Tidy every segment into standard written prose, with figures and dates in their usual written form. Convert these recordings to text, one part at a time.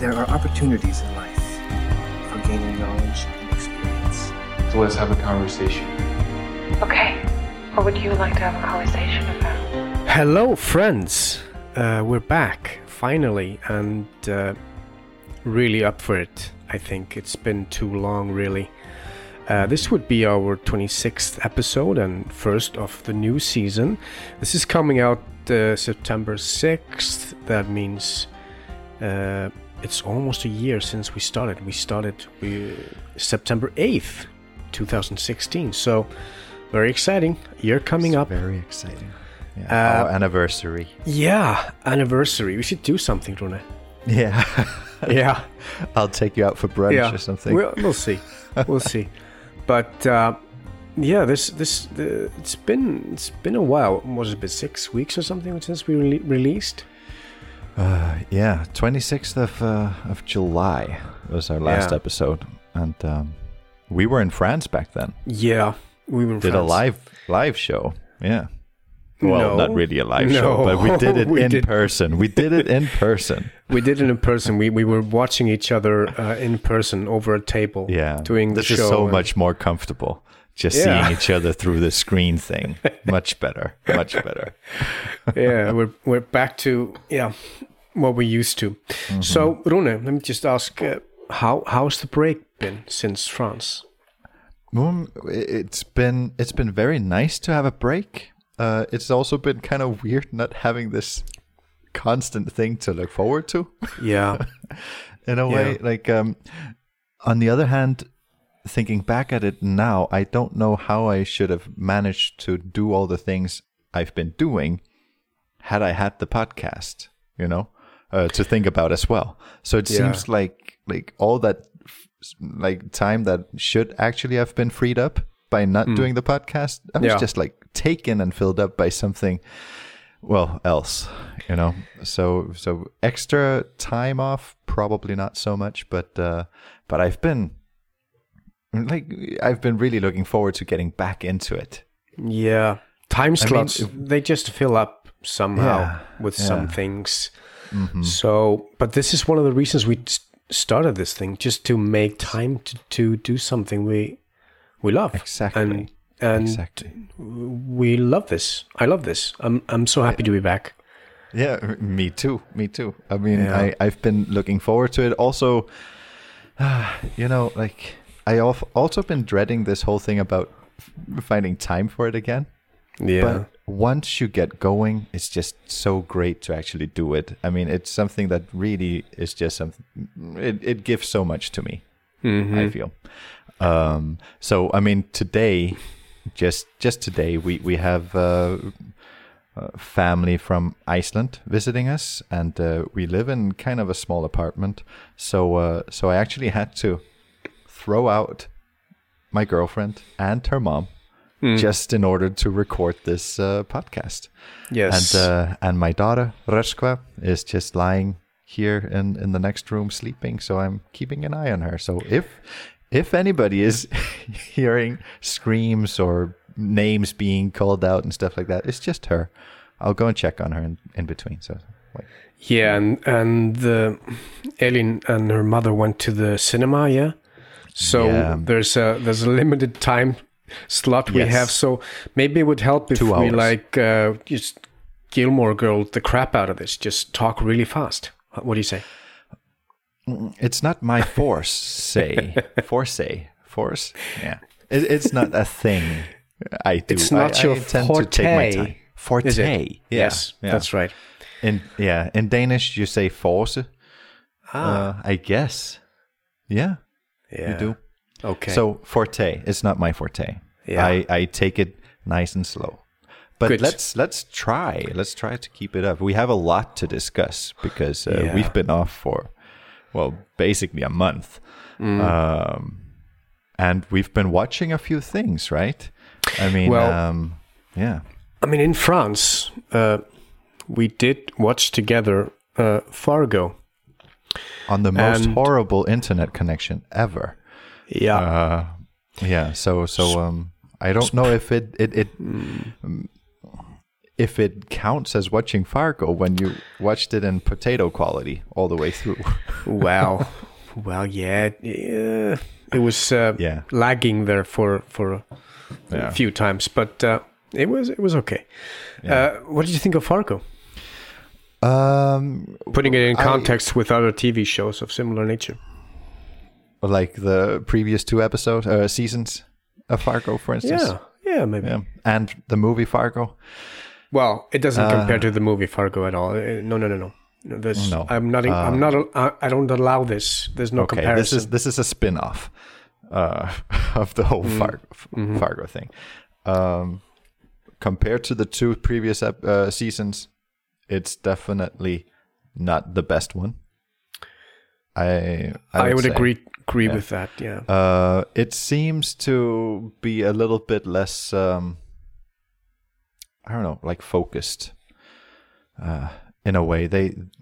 there are opportunities in life for gaining knowledge and experience. So let's have a conversation. Okay. What would you like to have a conversation about? Hello, friends. We're back, finally, and really up for it, I think. It's been too long, really. This would be our 26th episode and first of the new season. This is coming out September 6th. That means it's almost a year since we started. We started September 8th, 2016. So, very exciting. Year coming up. Very exciting. Yeah. Our anniversary. Yeah, anniversary. We should do something, Rune. Yeah. Yeah. I'll take you out for brunch or something. We'll see. We'll see. But yeah, it's been a while. Was it been 6 weeks or something since we released? Yeah, 26th of July was our last episode, and we were in France back then. Yeah, we were in did France. a live show. Yeah. Well, not really a live show, but we did it in person. We did it in person. We did it in person. We were watching each other in person over a table. Yeah, doing the show. This is so much more comfortable. Just seeing each other through the screen thing. Much better. Much better. Yeah, we're back to what we used to. Mm-hmm. So, Rune, let me just ask, how's the break been since France? It's been very nice to have a break. It's also been kind of weird not having this constant thing to look forward to. Yeah. In a way, like, on the other hand, thinking back at it now, I don't know how I should have managed to do all the things I've been doing had I had the podcast, to think about as well. So it seems like all that time that should actually have been freed up by not doing the podcast, I was just like taken and filled up by something else, so extra time off, probably not so much, but I've been really looking forward to getting back into it. Yeah, time slots, they just fill up somehow with some things. Mm-hmm. So, but this is one of the reasons we started this thing, just to make time to do something we love. Exactly. And we love this. I love this. I'm so happy to be back. Yeah, me too. I mean, I've been looking forward to it. Also, I've also been dreading this whole thing about finding time for it again. Yeah. But once you get going, it's just so great to actually do it. I mean, it's something that really is just something. It gives so much to me. Mm-hmm. I feel. So I mean, today, just today, we have family from Iceland visiting us, and we live in kind of a small apartment. So I actually had to throw out my girlfriend and her mom just in order to record this podcast. Yes, and my daughter Röskva is just lying here in the next room sleeping. So I'm keeping an eye on her. So if anybody is hearing screams or names being called out and stuff like that, it's just her. I'll go and check on her in between. So, yeah, and Elin and her mother went to the cinema. Yeah, so there's a limited time slot we have. So maybe it would help if 2 hours. we just Gilmore Girl the crap out of this. Just talk really fast. What do you say? It's not my force. Yeah, it's not a thing I do. It's not your I tend forte. to take my time. Forte. Is it? Yes, that's right. In Danish you say force. I guess. Yeah. You do. Okay. So forte is not my forte. Yeah. I take it nice and slow. But Good. let's try. Let's try to keep it up. We have a lot to discuss because we've been off for basically a month. And we've been watching a few things, right? I mean, I mean, in France, we did watch together Fargo. On the most horrible internet connection ever. Yeah. So I don't know if it if it counts as watching Fargo when you watched it in potato quality all the way through. Well, yeah, it was lagging there for a few times, but it was okay. Yeah. What did you think of Fargo? Putting it in context with other TV shows of similar nature, like the previous 2 seasons of Fargo, for instance. Yeah, maybe. Yeah. And the movie Fargo. Well, it doesn't compare to the movie Fargo at all. No. No. I'm not. I don't allow this. There's no comparison. This is a spin-off of the whole Fargo thing. Compared to the 2 previous seasons, it's definitely not the best one. I would agree with that. Yeah. It seems to be a little bit less. I don't know, like focused. In a way,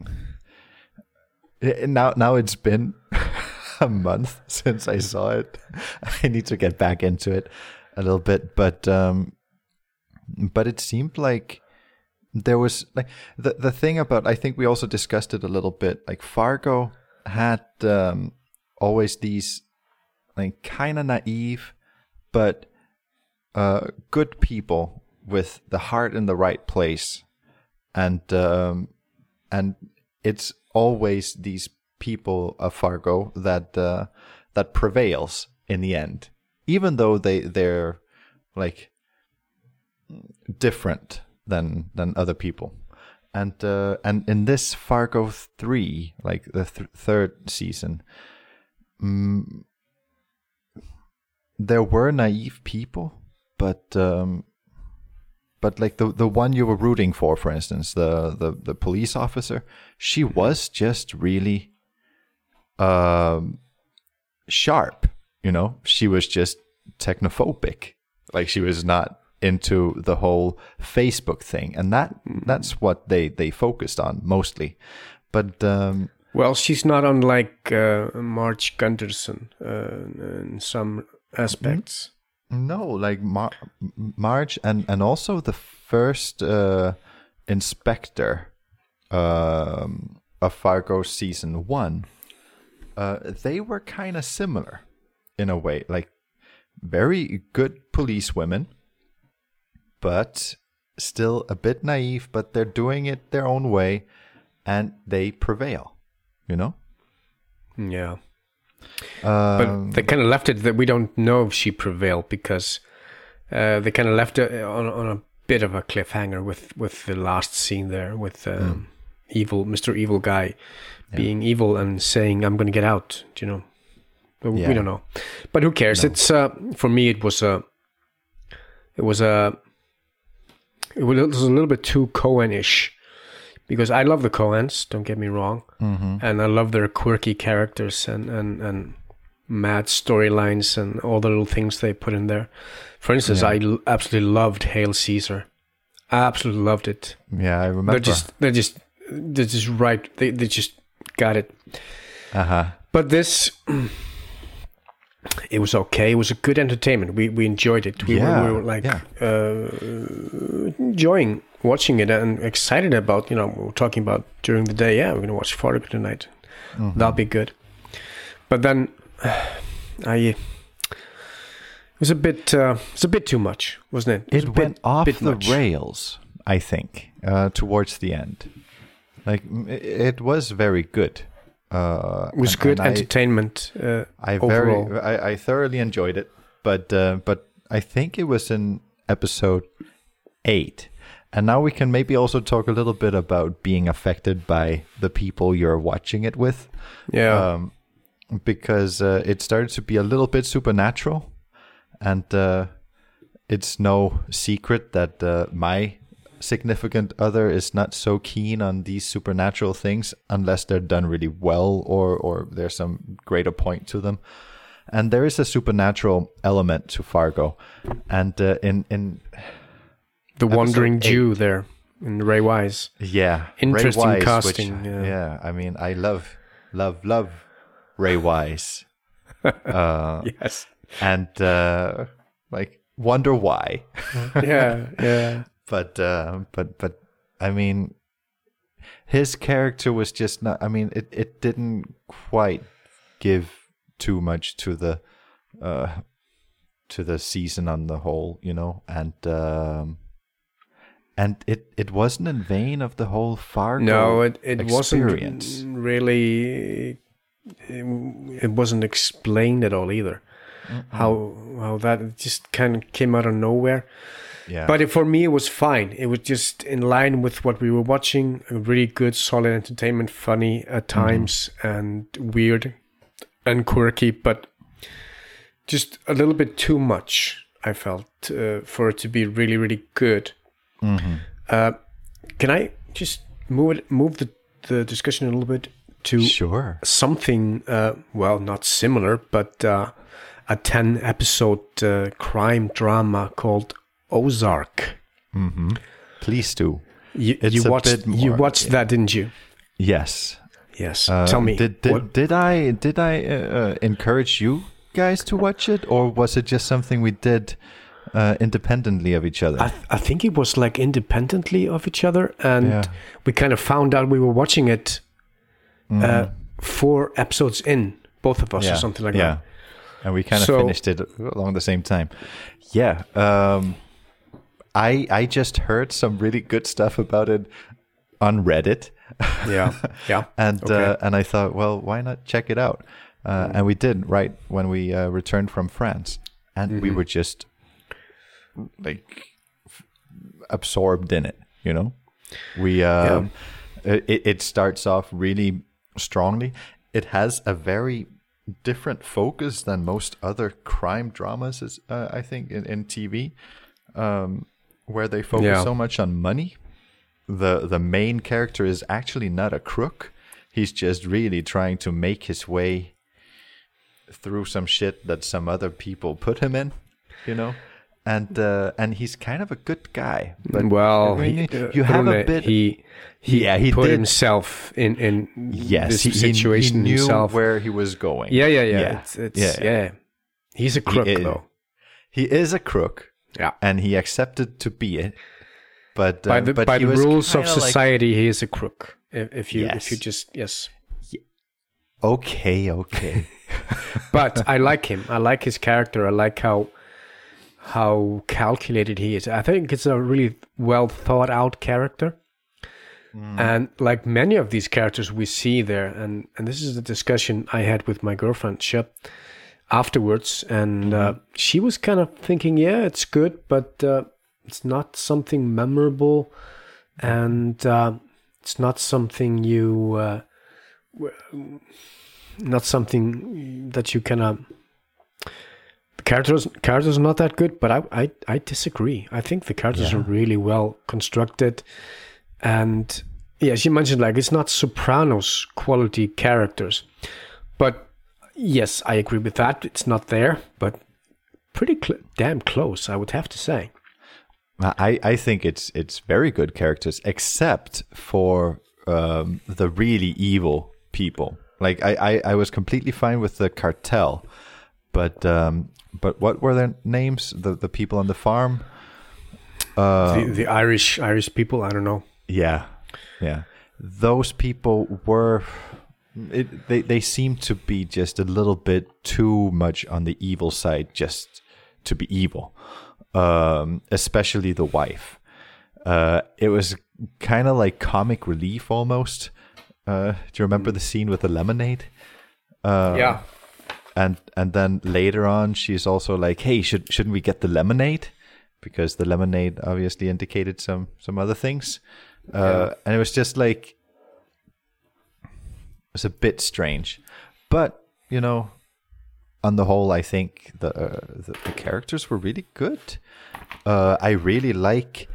now it's been a month since I saw it. I need to get back into it a little bit, but it seemed like there was like the thing about, I think we also discussed it a little bit, like Fargo had always these like kind of naive but good people with the heart in the right place, and it's always these people of Fargo that prevails in the end, even though they're like different than other people. And in this Fargo 3, like the third season, there were naive people, but like the one you were rooting for instance, the police officer, she was just really sharp, you know. She was just technophobic, like she was not into the whole Facebook thing, and that's what they focused on mostly. But well, she's not unlike Marge Gunderson in some aspects. No, like Marge and also the first inspector of Fargo season 1, they were kind of similar in a way, like very good police women, but still a bit naive, but they're doing it their own way and they prevail, you know? Yeah. But they kind of left it that we don't know if she prevailed, because they kind of left it on a bit of a cliffhanger with the last scene there with Mr. Evil Guy being evil and saying, "I'm going to get out," you know. But we don't know. But who cares? No. It's for me it was a little bit too Coen-ish. Because I love the Coens, don't get me wrong, and I love their quirky characters and mad storylines and all the little things they put in there. For instance, I absolutely loved Hail Caesar. I absolutely loved it. Yeah, I remember. They're just right. They just got it. But this, it was okay. It was a good entertainment. We enjoyed it. We were like enjoying watching it and excited about, you know, we were talking about during the day, we're going to watch Fargo tonight. That'll be good. But then it was a bit too much, wasn't it? It went off the rails, I think, towards the end. Like, it was very good. It was good entertainment overall. I thoroughly enjoyed it, but I think it was in episode 8. And now we can maybe also talk a little bit about being affected by the people you're watching it with. Yeah. Because it started to be a little bit supernatural. And it's no secret that my significant other is not so keen on these supernatural things unless they're done really well or there's some greater point to them. And there is a supernatural element to Fargo. And in the Wandering Jew there in Ray Wise. Yeah. Interesting Ray Wise, casting. Which, I mean, I love Ray Wise. Yes. And like, wonder why. Yeah. but I mean, his character was just not. I mean, it didn't quite give too much to the season on the whole, you know, and it wasn't in vain of the whole Fargo. No, it experience. Wasn't really. It wasn't explained at all either. How that just kind of came out of nowhere. Yeah. But for me, it was fine. It was just in line with what we were watching. A really good, solid entertainment, funny at times, and weird and quirky, but just a little bit too much, I felt, for it to be really, really good. Can I just move the discussion a little bit to something, well, not similar, but a 10-episode crime drama called Ozark. Please do. You watched that, didn't you? Yes. Tell me. Did I encourage you guys to watch it, or was it just something we did independently of each other? I think it was like independently of each other, and we kind of found out we were watching it 4 episodes in, both of us, or something like that. And we kind of finished it along the same time. Yeah. I just heard some really good stuff about it on Reddit. Yeah. And I thought, well, why not check it out? And we did right when we returned from France, and we were just like absorbed in it. You know, we it starts off really strongly. It has a very different focus than most other crime dramas, I think, in TV, where they focus so much on money. The main character is actually not a crook. He's just really trying to make his way through some shit that some other people put him in, you know. And he's kind of a good guy. But well, you have a bit. He put himself in this situation. He knew himself. where he was going. Yeah. He's a crook, though. He is a crook. Yeah, and he accepted to be it. But by the rules of society, he is a crook. If you just Okay. But I like him. I like his character. I like how calculated he is. I think it's a really well thought out character. And like many of these characters we see there, and this is a discussion I had with my girlfriend Shep afterwards, and she was kind of thinking, yeah, it's good, but it's not something memorable, and it's not something not something that you can. The characters are not that good, but I disagree. I think the characters are really well constructed, and as you mentioned, like it's not Sopranos quality characters, but yes, I agree with that. It's not there, but pretty damn close, I would have to say. I think it's very good characters, except for the really evil people. Like I was completely fine with the cartel, but what were their names? The people on the farm, the Irish people. I don't know. Yeah. Those people were. They seem to be just a little bit too much on the evil side, just to be evil. Especially the wife. It was kind of like comic relief almost. Do you remember the scene with the lemonade? Yeah. And then later on, she's also like, "Hey, shouldn't we get the lemonade?" Because the lemonade obviously indicated some other things. And it was just like, it was a bit strange, but you know, on the whole, I think the characters were really good. I really like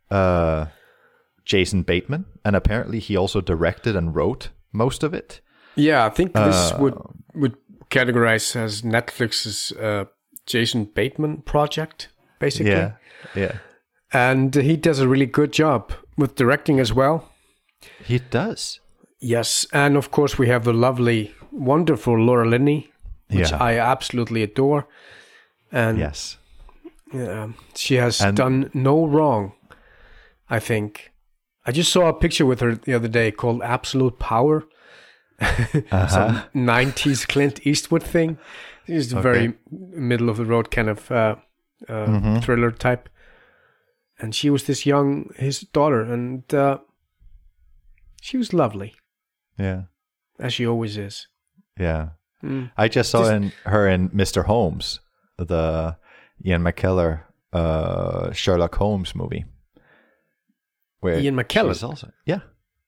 Jason Bateman, and apparently he also directed and wrote most of it. Yeah, I think this would categorize as Netflix's Jason Bateman project, basically. Yeah. And he does a really good job with directing as well. He does. Yes, and of course we have the lovely, wonderful Laura Linney, which I absolutely adore. And yes, she has done no wrong. I think. I just saw a picture with her the other day called Absolute Power. Some 90s Clint Eastwood thing. It's a very middle of the road kind of thriller type. And she was his daughter, and she was lovely. Yeah. As she always is. Yeah. I just saw her in Mr. Holmes, the Ian McKellen Sherlock Holmes movie. Where Ian McKellen? She's also, yeah.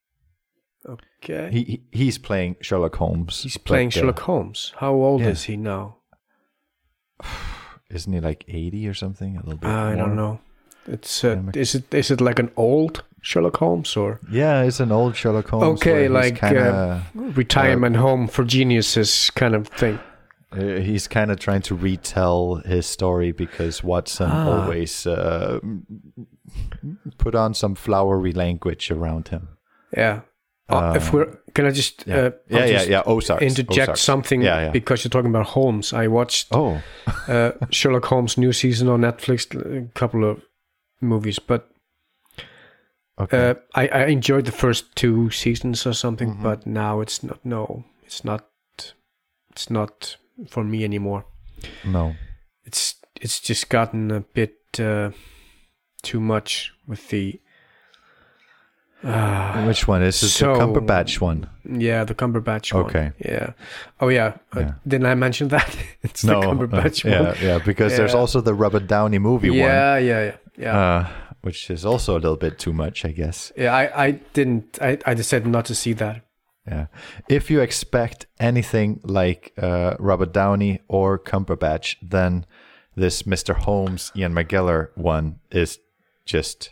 Okay. He's playing Sherlock Holmes. He's playing Sherlock Holmes. How old is he now? Isn't he like 80 or something? A little bit I more? don't know. It's is it like an old Sherlock Holmes or? Yeah, it's an old Sherlock Holmes. Okay, like retirement home for geniuses kind of thing. He's kind of trying to retell his story because Watson always put on some flowery language around him. Yeah. Can I just Ozarks. interject Ozarks. something because you're talking about Holmes? I watched Sherlock Holmes new season on Netflix, a couple of movies, but I enjoyed the first 2 seasons or something, but now it's not. No, it's not for me anymore. No, it's just gotten a bit too much with the. Which one is it? The Cumberbatch one? Yeah, the Cumberbatch one. Okay. Yeah. Oh, yeah. Didn't I mention that? It's the Cumberbatch one. Yeah, because there's also the Robert Downey movie one. Yeah. Which is also a little bit too much, I guess. Yeah, I didn't. I decided not to see that. Yeah. If you expect anything like Robert Downey or Cumberbatch, then this Mr. Holmes, Ian McKellen one is just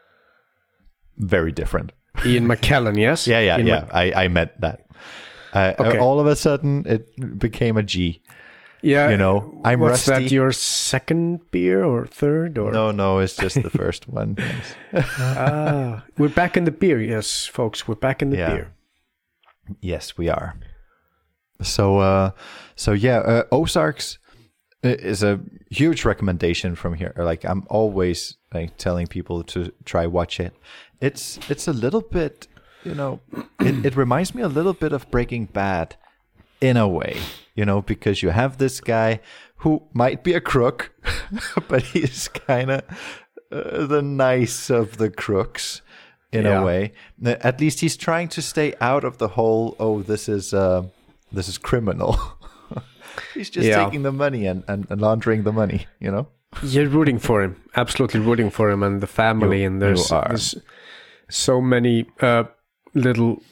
very different. Ian McKellen, yes? Yeah. I meant that. All of a sudden, it became a G. Yeah. You know, I'm what's rusty. That your second beer or third? Or No, it's just the first one. We're back in the beer, yes, folks. We're back in the beer. Yes, we are. So Ozarks is a huge recommendation from here. Like, I'm always like telling people to try watch it. It's a little bit, you know, it reminds me a little bit of Breaking Bad in a way, you know, because you have this guy who might be a crook, but he's kind of the nice of the crooks in a way. At least he's trying to stay out of the whole, this is criminal. He's just taking the money and laundering the money, you know? You're rooting for him, absolutely rooting for him and the family, and there's so many little...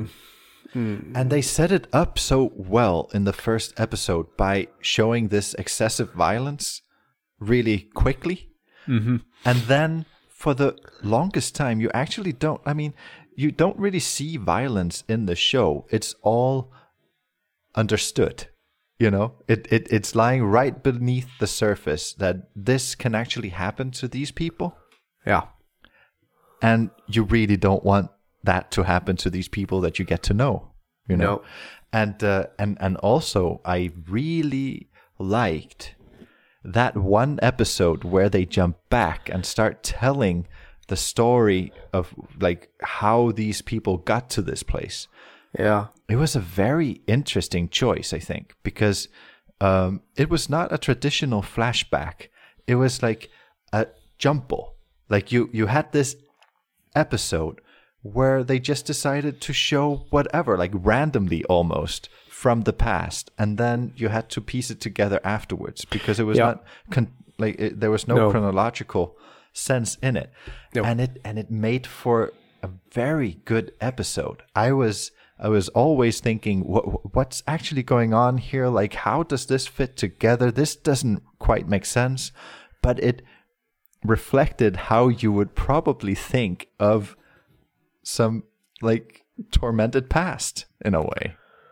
And they set it up so well in the first episode by showing this excessive violence really quickly. Mm-hmm. And then for the longest time, you actually don't... I mean, you don't really see violence in the show. It's all understood. You know, it's lying right beneath the surface that this can actually happen to these people. Yeah. And you really don't want that to happen to these people that you get to know, you know? No. And also I really liked that one episode where they jump back and start telling the story of like how these people got to this place. Yeah. It was a very interesting choice, I think, because it was not a traditional flashback. It was like a jumble. Like you had this episode where they just decided to show whatever, like randomly almost, from the past, and then you had to piece it together afterwards because it was not there was no chronological sense in it, and it made for a very good episode. I was always thinking, what's actually going on here? Like, how does this fit together? This doesn't quite make sense, but it reflected how you would probably think of some like tormented past in a way.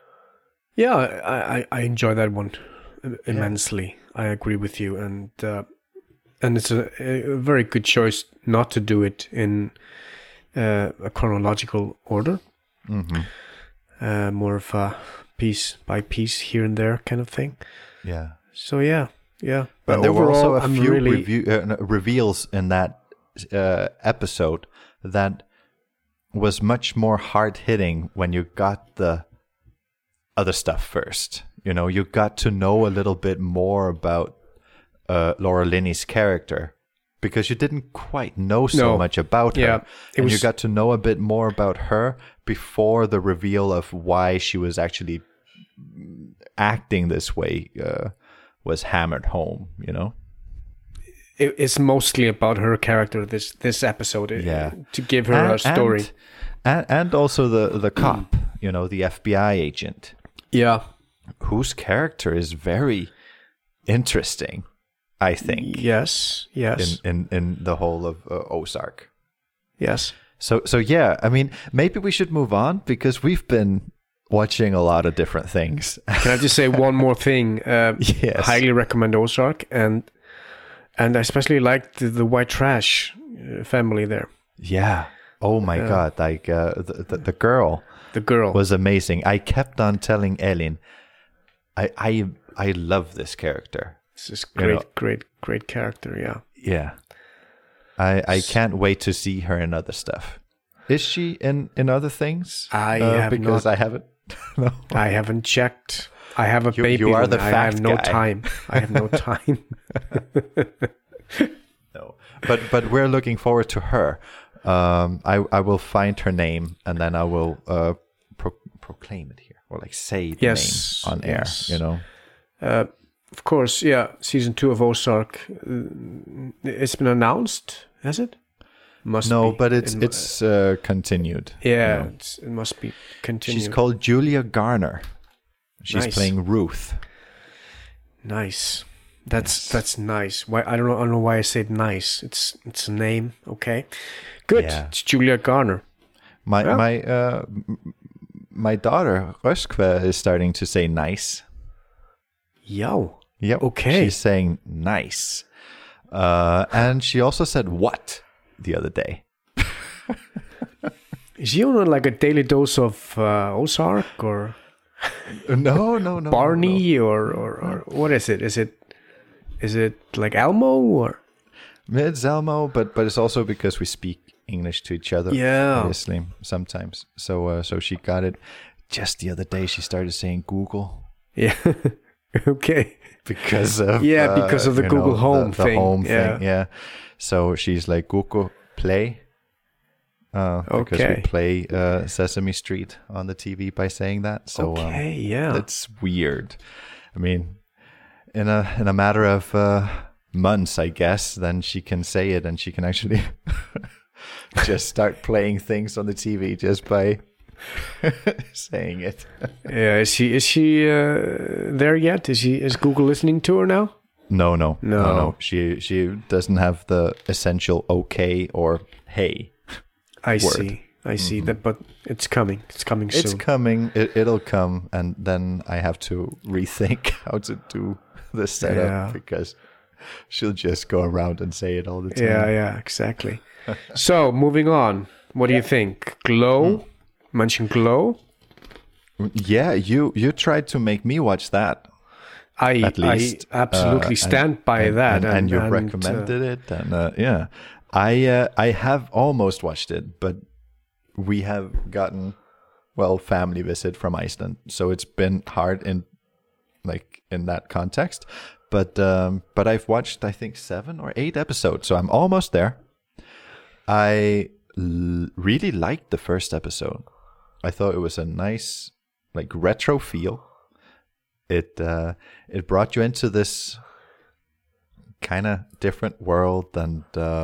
Yeah, I enjoy that one immensely. Yeah. I agree with you, and it's a very good choice not to do it in a chronological order. Mm-hmm. More of a piece by piece here and there kind of thing. Yeah. So yeah. But and there overall, were also a few reveals in that episode that was much more hard-hitting when you got the other stuff first. You know, you got to know a little bit more about Laura Linney's character, because you didn't quite know so much about her. And you got to know a bit more about her before the reveal of why she was actually acting this way was hammered home, you know? It's mostly about her character, this episode, to give her a story. And also the cop, you know, the FBI agent. Yeah. Whose character is very interesting, I think. Yes. In the whole of Ozark. Yes. So yeah, I mean, maybe we should move on, because we've been watching a lot of different things. Can I just say one more thing? Yes. Highly recommend Ozark, and I especially liked the white trash family there. Yeah. Oh my God! Like the girl. The girl was amazing. I kept on telling Elin, I love this character. This is great character. Yeah. Yeah. I can't wait to see her in other stuff. Is she in other things? I haven't. No. I haven't checked. I have a baby. You are the fact I have no guy. time. I have no time. No, but we're looking forward to her. I will find her name, and then I will proclaim it here, or like say the name on air. You know. Of course, yeah. Season 2 of Ozark. It's been announced, has it? Must no, be. But it's continued. Yeah, you know. it must be continued. She's called Julia Garner. She's playing Ruth. Nice. That's nice. Why I don't know why I said nice. It's a name. Okay, good. Yeah. It's Julia Garner. My daughter Röskve is starting to say nice. Yo. Yep. Okay. She's saying nice, and she also said what the other day. Is she on like a daily dose of Ozark or? No. Barney no. Or what is it? Is it like Elmo or? It's Elmo, but it's also because we speak English to each other. Yeah, obviously sometimes. So she got it just the other day. She started saying Google. Yeah. Okay. Because of because of the Google Home the thing. Home thing. Yeah. So she's like Google Play. Because we play Sesame Street on the TV by saying that. So that's weird. I mean, in a matter of months, I guess, then she can say it, and she can actually just start playing things on the TV just by saying it. Yeah, is she there yet? Is Google listening to her now? No. She doesn't have the essential okay or hey. I see that, but it's coming. It's coming soon. It's coming. It'll come, and then I have to rethink how to do the setup because she'll just go around and say it all the time. Yeah, exactly. So moving on, what do you think? Glow? Mention Glow? Yeah, you tried to make me watch that. I absolutely stand by that, and you recommended it, and I have almost watched it, but we have gotten family visit from Iceland, so it's been hard in that context. But I've watched I think 7 or 8 episodes, so I'm almost there. I really liked the first episode. I thought it was a nice retro feel. It brought you into this kind of different world, and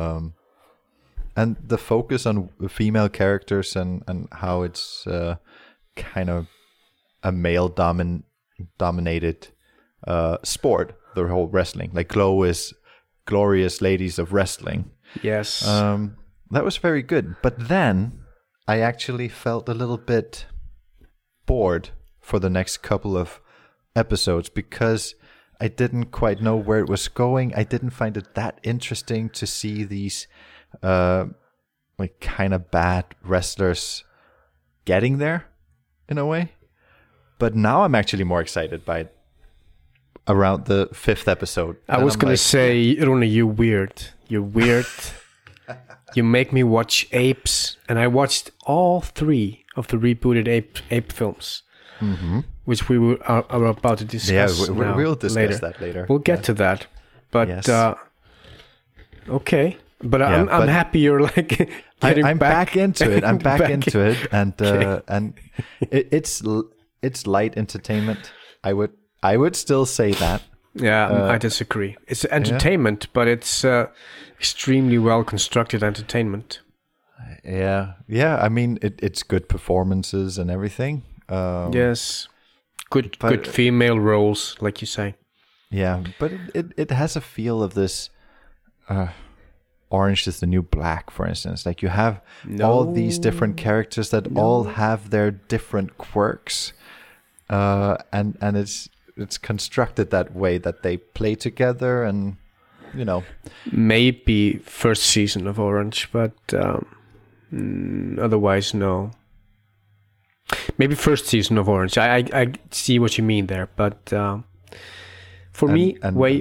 the focus on female characters and how it's kind of a male dominated sport, the whole wrestling. Like Glow is Glorious Ladies of Wrestling. Yes. That was very good. But then I actually felt a little bit bored for the next couple of episodes because I didn't quite know where it was going. I didn't find it that interesting to see these kind of bad wrestlers getting there in a way. But now I'm actually more excited by it around the 5th episode. I was going to say, Rune, you're weird. You're weird. You make me watch Apes, and I watched all 3 of the rebooted Ape films, which we are about to discuss. Yeah, we'll discuss that later. We'll get to that, but Yes. okay. But I'm happy you're like getting I'm back into it. I'm back into it, and Okay. and it's light entertainment. I would still say that. Yeah, I disagree. It's entertainment, but it's extremely well constructed entertainment. Yeah. I mean, it's good performances and everything. Yes, good female roles, like you say. Yeah, but it has a feel of this. Orange is the New Black, for instance. Like you have all these different characters that all have their different quirks, and it's constructed that way that they play together, and Maybe first season of Orange, but otherwise no. Maybe first season of Orange. I see what you mean there, but for me,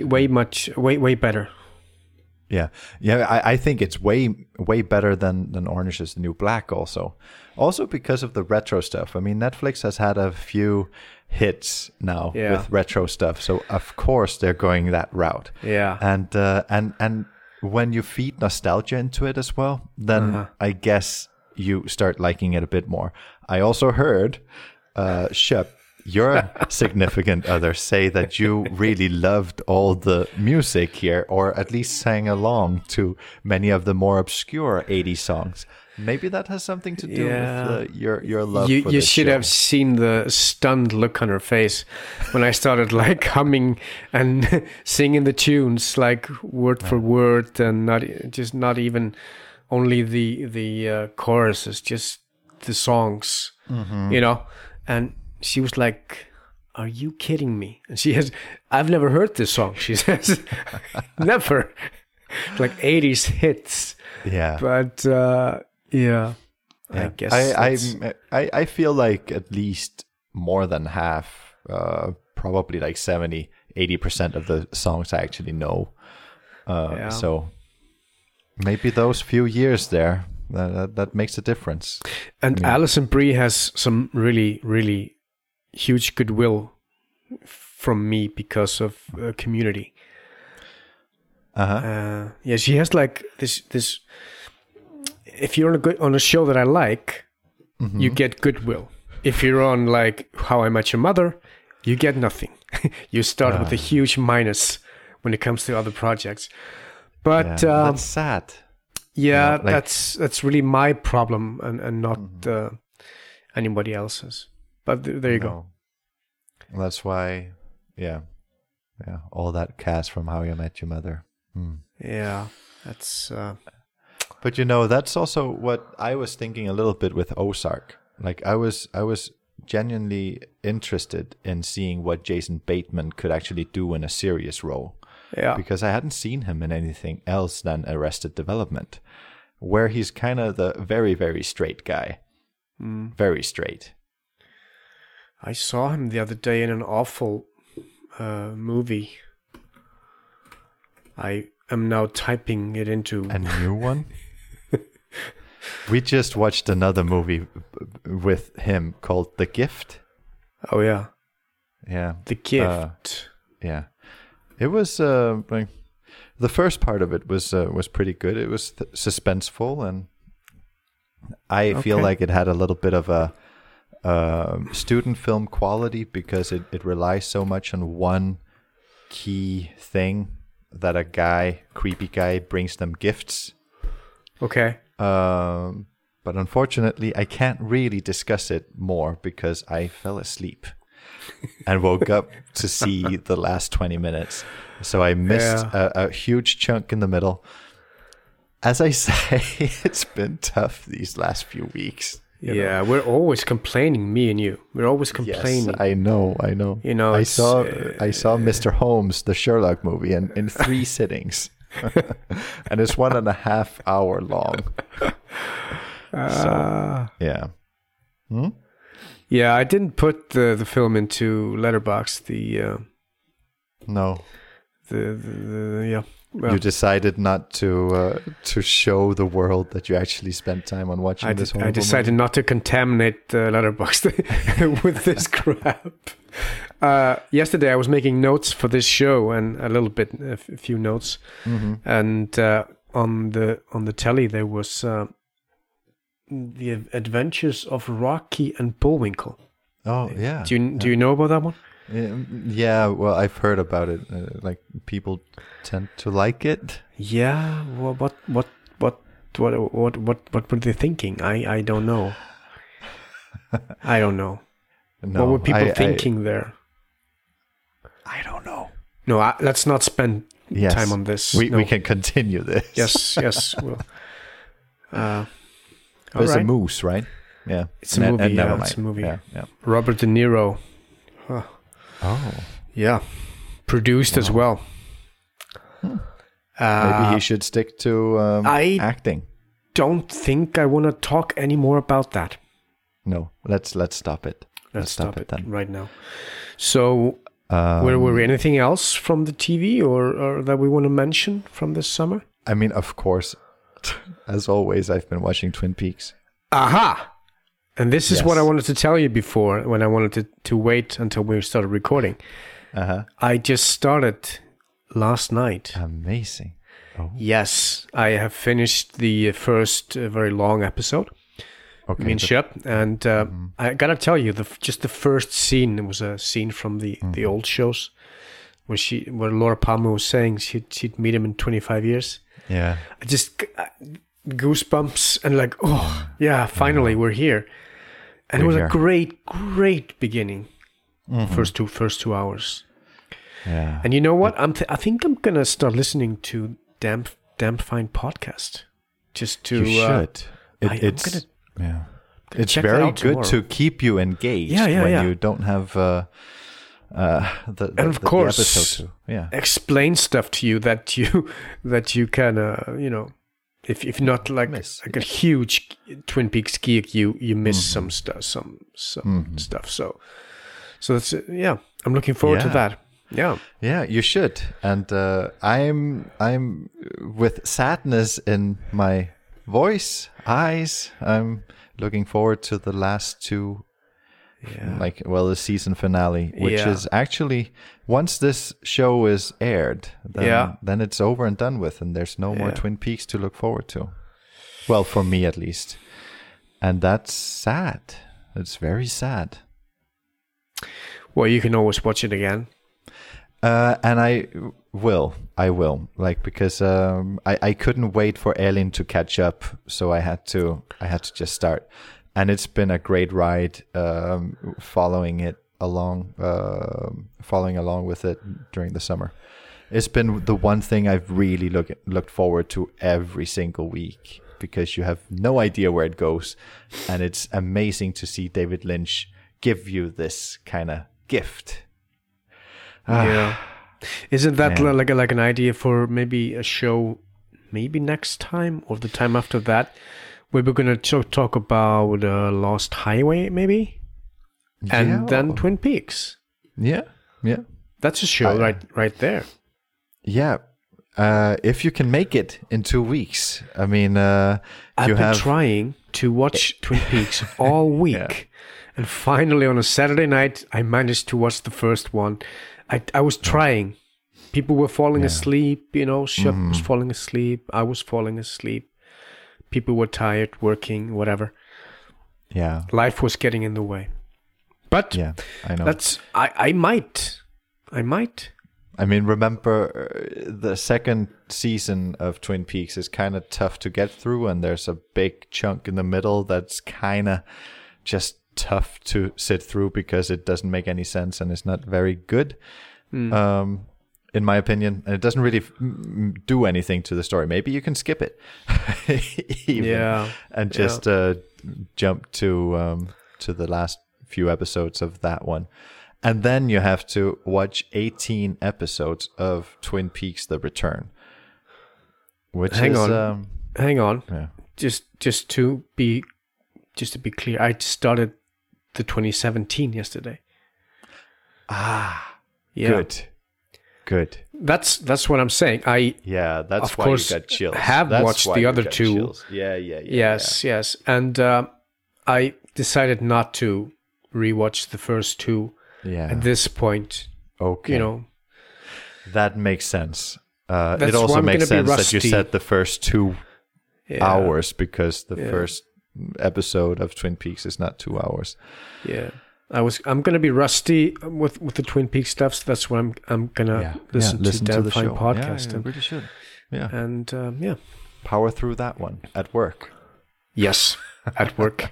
way better. Yeah. I think it's way better than Orange is the New Black. Also because of the retro stuff. I mean, Netflix has had a few hits now with retro stuff, so of course they're going that route. Yeah. And when you feed nostalgia into it as well, then I guess you start liking it a bit more. I also heard Shep, your significant other, say that you really loved all the music here, or at least sang along to many of the more obscure 80s songs. Maybe that has something to do with your love for You this should show. have seen the stunned look on her face when I started like humming and singing the tunes like word for word, and not even only the choruses, just the songs, and she was like, "Are you kidding me?" And I've never heard this song, she says. Never. Like 80s hits. Yeah. But I guess I feel like at least more than half, probably like 70-80% of the songs I actually know. So maybe those few years there, that makes a difference. And Alison Brie has some really, really huge goodwill from me because of Community. She has like this. If you're on a show that I like, you get goodwill. If you're on like How I Met Your Mother, you get nothing. You start with a huge minus when it comes to other projects. But that's sad. Yeah, that's really my problem and not anybody else's. But there you go. That's why, all that cast from How I Met Your Mother. Yeah, that's. But that's also what I was thinking a little bit with Ozark. Like I was genuinely interested in seeing what Jason Bateman could actually do in a serious role. Yeah. Because I hadn't seen him in anything else than Arrested Development, where he's kind of the very, very straight guy. Very straight. I saw him the other day in an awful movie. I am now typing it into... A new one? We just watched another movie with him called The Gift. Oh, yeah. Yeah. The Gift. Yeah. It was... the first part of it was pretty good. It was suspenseful, and I feel like it had a little bit of a student film quality because it relies so much on one key thing, that a creepy guy brings them gifts. Okay. But unfortunately, I can't really discuss it more because I fell asleep and woke up to see the last 20 minutes. So I missed a huge chunk in the middle. As I say, it's been tough these last few weeks. You know? We're always complaining, me and you. We're always complaining. Yes, I know. I saw Mr. Holmes, the Sherlock movie, in 3 sittings. And it's 1.5 hour long. So, yeah. Yeah, I didn't put the film into Letterboxd. No. The You decided not to show the world that you actually spent time on watching this horrible I decided not to contaminate the Letterboxd with this crap. Yesterday I was making notes for this show and a few notes, and on the telly there was the Adventures of Rocky and Bullwinkle. Oh yeah. Do you know about that one? Yeah, well, I've heard about it. Like people tend to like it. Yeah. Well, what were they thinking? I don't know. I don't know. No, what were people thinking there? I don't know. No, let's not spend time on this. We can continue this. Yes. Well, it's a moose, right? Yeah, it's a movie. It's a movie. Yeah. Robert De Niro. Huh. Oh, yeah, produced as well. Maybe he should stick to acting. Don't think I want to talk any more about that. No, let's stop it. Let's stop it then right now. So, were we anything else from the TV or that we want to mention from this summer? I mean, of course, as always, I've been watching Twin Peaks. Aha! And this is what I wanted to tell you before, when I wanted to wait until we started recording. I just started last night. Amazing. Oh. Yes, I have finished the first very long episode. Okay. Me and Shep, and I gotta tell you, just the first scene was a scene from the old shows, where Laura Palmer was saying she'd meet him in 25 years. Yeah. I just goosebumps and like, oh yeah, finally we're here. And it was a great beginning. First 2 hours. Yeah. And you know what? I think I'm gonna start listening to Damn Fine podcast. Just to you should. It's very good to keep you engaged when you don't have the episode to explain stuff to you that you can if not like a huge Twin Peaks geek, you miss some stuff, some stuff. So that's I'm looking forward to that. Yeah, you should. And I'm with sadness in my voice, eyes. I'm looking forward to the last two. The season finale, which is actually, once this show is aired, then it's over and done with, and there's no more Twin Peaks to look forward to. Well, for me at least. And that's sad. It's very sad. Well, you can always watch it again. And I will, because I couldn't wait for Elin to catch up, so I had to just start. And it's been a great ride, following along with it during the summer. It's been the one thing I've really looked forward to every single week, because you have no idea where it goes, and it's amazing to see David Lynch give you this kind of gift. Yeah, isn't that like an idea for maybe a show, maybe next time or the time after that? We were going to talk about Lost Highway, maybe? And then Twin Peaks. Yeah. That's a show right there. Yeah. If you can make it in 2 weeks. I mean, I've been trying to watch Twin Peaks all week. And finally, on a Saturday night, I managed to watch the first one. I was trying. People were falling asleep, Shep was falling asleep. I was falling asleep. People were tired, working, whatever. Yeah. Life was getting in the way. But I know. I might. I mean, remember the second season of Twin Peaks is kind of tough to get through, and there's a big chunk in the middle that's kind of just tough to sit through because it doesn't make any sense and it's not very good. In my opinion, and it doesn't really do anything to the story. Maybe you can skip it, and just jump to the last few episodes of that one, and then you have to watch 18 episodes of Twin Peaks: The Return. Hang on. Yeah. Just to be clear, I started the 2017 yesterday. Good. Good. That's what I'm saying. That's of why course you got chills. have That's watched why the you other got two. chills. Yeah. Yes. And I decided not to rewatch the first two at this point. Okay. You know, that makes sense. That's it also why I'm makes gonna be sense that you rusty. said the first 2 hours, because the Yeah. first episode of Twin Peaks is not 2 hours. Yeah. I'm gonna be rusty with the Twin Peaks stuff, so that's why I'm gonna listen to Dan the Fine show. podcast. Yeah, you really should. Yeah. And Power through that one at work. Yes, at work.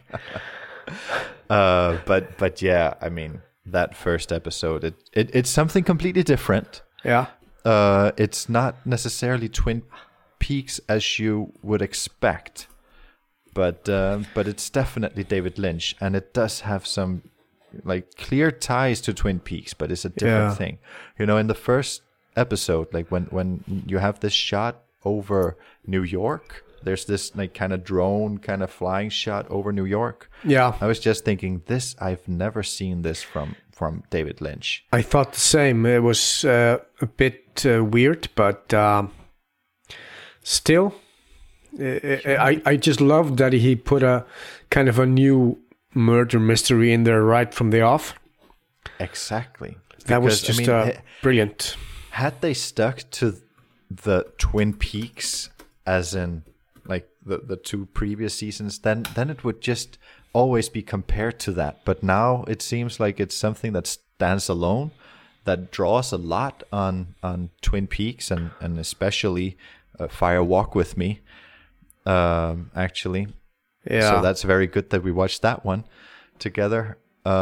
But yeah, I mean, that first episode, it's something completely different. Yeah. It's not necessarily Twin Peaks as you would expect, but it's definitely David Lynch, and it does have some like clear ties to Twin Peaks, but it's a different thing. You know, in the first episode, like when you have this shot over New York, there's this like kind of drone kind of flying shot over New York. Yeah. I was just thinking, I've never seen this from David Lynch. I thought the same. It was a bit weird, but still, I just love that he put a kind of a new murder mystery in there right from the off. Exactly. That was Because, just brilliant. Had they stuck to the Twin Peaks as in like the 2 previous seasons, then it would just always be compared to that. But now it seems like it's something that stands alone, that draws a lot on Twin Peaks and especially Fire Walk With Me, actually. Yeah. So that's very good that we watched that one together.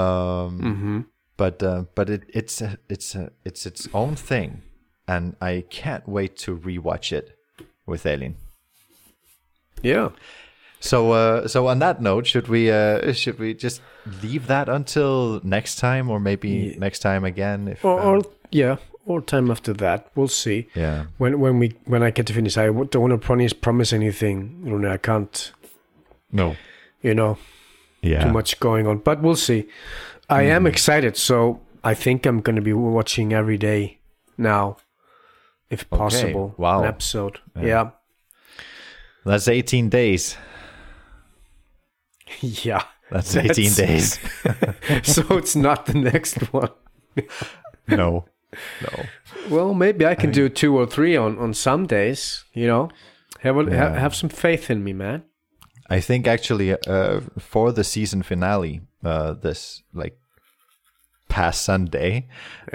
But it's its own thing, and I can't wait to rewatch it with Elin. Yeah. So on that note, should we just leave that until next time, or maybe next time again? If, or time after that. We'll see. Yeah. When I get to finish, I don't want to promise anything. Rune, I can't. No. You know. Yeah. Too much going on, but we'll see. I am excited, so I think I'm going to be watching every day now, if possible. Wow. An episode. Yeah. That's 18 days. Yeah. That's 18 days. So it's not the next one. No. Well, maybe I can do 2 or 3 on some days, you know. Have some faith in me, man. I think actually for the season finale, this like past Sunday,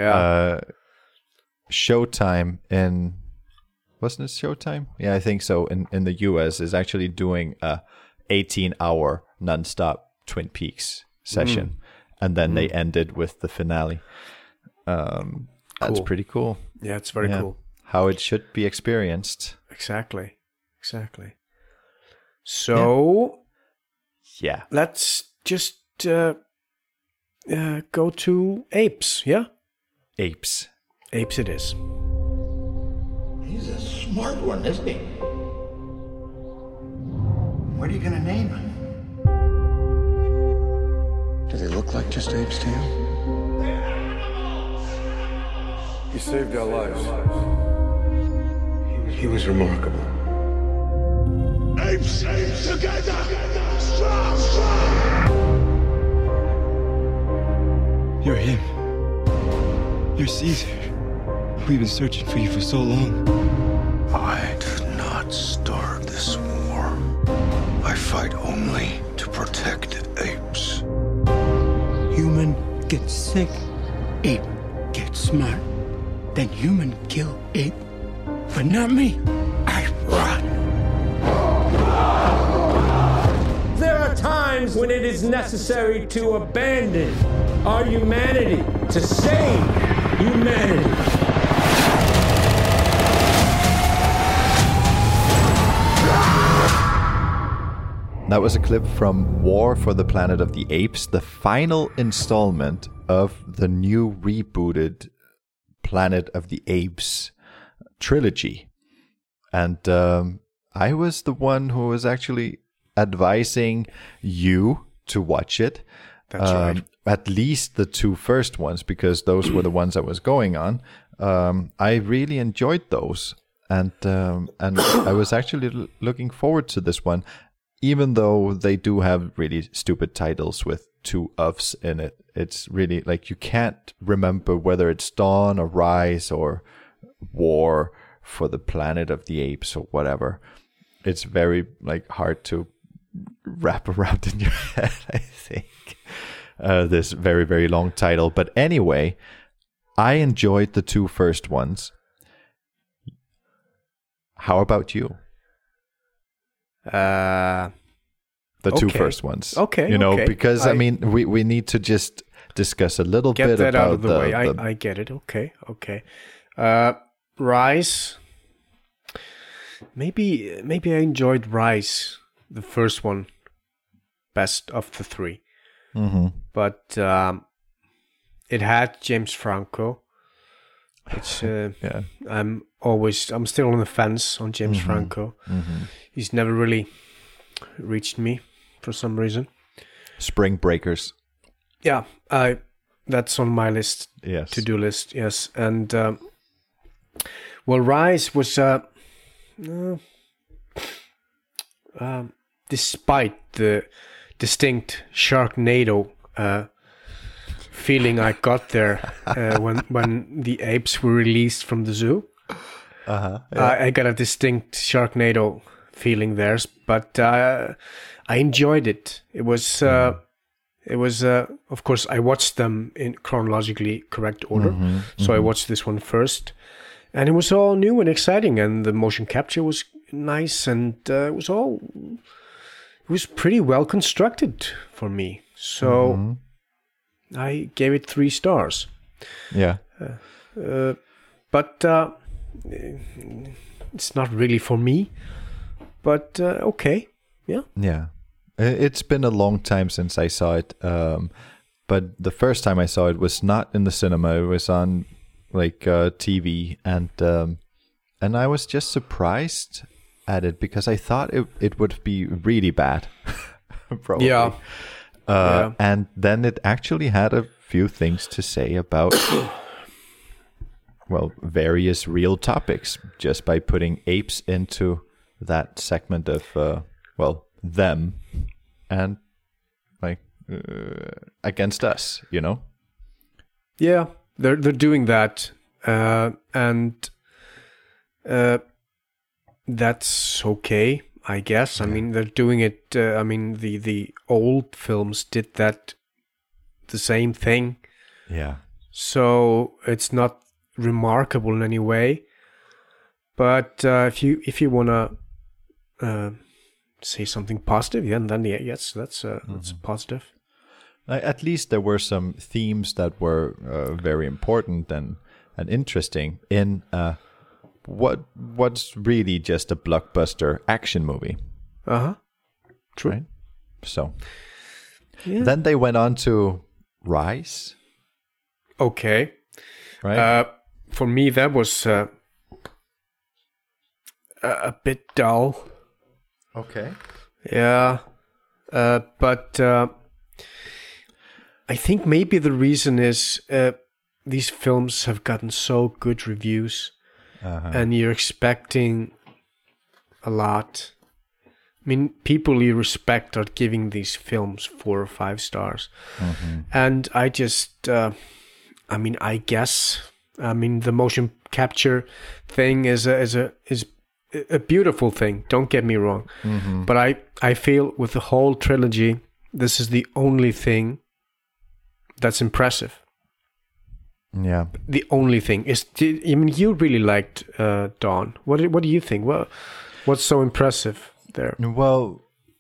Showtime in, wasn't it Showtime? Yeah, I think so. In the US is actually doing a 18-hour nonstop Twin Peaks session, and then they ended with the finale. That's pretty cool. Yeah, it's very cool. How it should be experienced. Exactly. So, let's just go to Apes, yeah? Apes it is. He's a smart one, isn't he? What are you gonna name him? Do they look like just apes to you? He saved our lives. He was remarkable. Apes together! Strong! You're him. You're Caesar. We've been searching for you for so long. I did not start this war. I fight only to protect apes. Human gets sick. Ape gets smart. Then human kill ape. But not me. I run. There are times when it is necessary to abandon our humanity, to save humanity. That was a clip from War for the Planet of the Apes, the final installment of the new rebooted Planet of the Apes trilogy. And I was the one who was actually advising you to watch it. That's right. At least the 2 first ones, because those were the ones I was going on. I really enjoyed those, and I was actually looking forward to this one, even though they do have really stupid titles with 2 ofs in it. It's really like you can't remember whether it's Dawn or Rise or War for the Planet of the Apes or whatever. It's very like hard to wrap around in your head, I think. This very, very long title. But anyway, I enjoyed the 2 first ones. How about you? The 2 first ones. Okay. You know, because I mean, we need to just discuss a little bit that about out of the way. I get it. Okay. Rise. Maybe I enjoyed Rise, the first one, best of the 3. Mm-hmm. But it had James Franco, which I'm still on the fence on James Franco. Mm-hmm. He's never really reached me for some reason. Spring Breakers. Yeah, that's on my list. Yes. To-do list. Yes, and Rise was despite the distinct Sharknado feeling I got there when the apes were released from the zoo. I got a distinct Sharknado feeling there, but I enjoyed it. It was of course I watched them in chronologically correct order. So I watched this one first, and it was all new and exciting, and the motion capture was nice, and it was pretty well constructed for me. So I gave it 3 stars. Yeah. But it's not really for me. But okay. Yeah. Yeah. It's been a long time since I saw it. But the first time I saw it was not in the cinema. It was on like TV, and I was just surprised at it because I thought it would be really bad. Probably. Yeah. And then it actually had a few things to say about various real topics just by putting apes into that segment of them and like against us, you know. Yeah, they're doing that, and that's okay, I guess. I mean, they're doing it. The old films did that, the same thing. Yeah. So it's not remarkable in any way. But if you wanna say something positive, then yes, that's positive. At least there were some themes that were very important and interesting in what's really just a blockbuster action movie. True. Right? So then they went on to Rise. Okay. Right. For me, that was a bit dull. Okay. Yeah. But I think maybe the reason is these films have gotten so good reviews, and you're expecting a lot. I mean, people you respect are giving these films 4 or 5 stars, and I just, I guess, the motion capture thing is a beautiful thing. Don't get me wrong, but I feel with the whole trilogy, this is the only thing that's impressive. Yeah. The only thing is, you really liked Dawn. What do you think? Well, what's so impressive there? Well,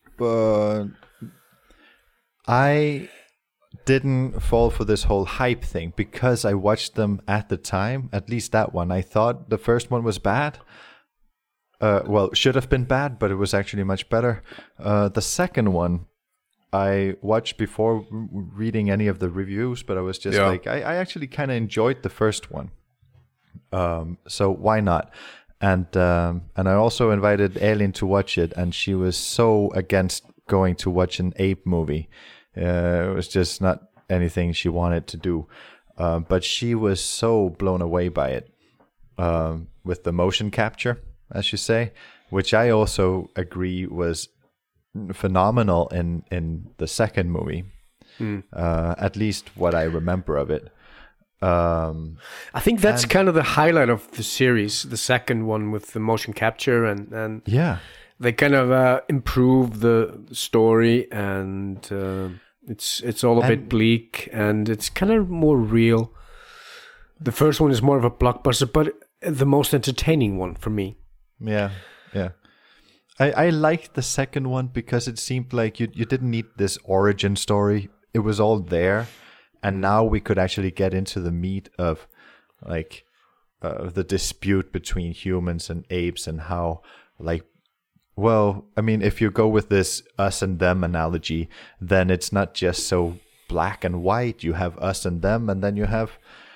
I didn't fall for this whole hype thing because I watched them at the time. At least that one. I thought the first one was bad. Should have been bad, but it was actually much better. The second one I watched before reading any of the reviews, but I was just like, I actually kind of enjoyed the first one. So why not? And I also invited Elin to watch it, and she was so against going to watch an ape movie. It was just not anything she wanted to do. but she was so blown away by it with the motion capture, as you say, which I also agree was phenomenal in the second movie. At least what I remember of it. I think that's kind of the highlight of the series, the second one with the motion capture, and yeah, they kind of improve the story, and it's all a bit bleak, and it's kind of more real. The first one is more of a blockbuster, but the most entertaining one for me. Yeah. I liked the second one because it seemed like you didn't need this origin story. It was all there, and now we could actually get into the meat of like the dispute between humans and apes, and how, like, well, I mean, if you go with this us and them analogy, then it's not just so black and white. You have us and them, and then you have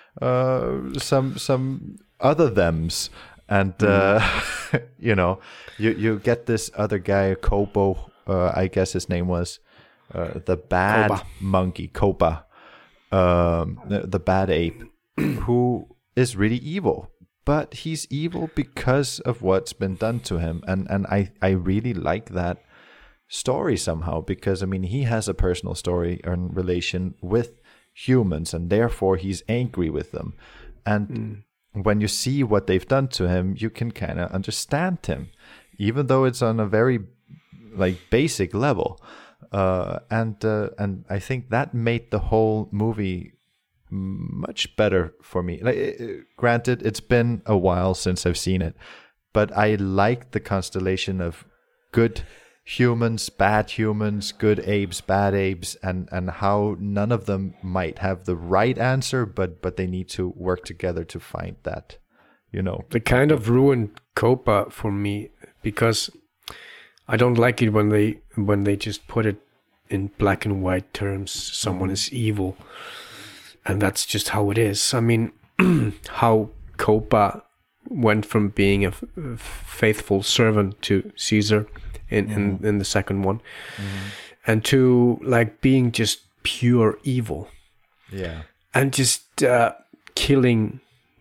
some other thems, and you know, you get this other guy, Kobo, I guess his name was. The bad Koba. monkey, Koba, the bad ape, who is really evil. But he's evil because of what's been done to him. And I really like that story somehow, because, I mean, he has a personal story and relation with humans, and therefore he's angry with them. And when you see what they've done to him, you can kind of understand him, even though it's on a very, like, basic level. And I think that made the whole movie much better for me. Like, granted, it's been a while since I've seen it, but I like the constellation of good humans, bad humans, good apes, bad apes, and how none of them might have the right answer, but they need to work together to find that, you know. They kind of ruined Copa for me, because I don't like it when they just put it in black and white terms. Someone is evil, and that's just how it is. I mean, how Copa went from being a faithful servant to Caesar in the second one, and to like being just pure evil, and just killing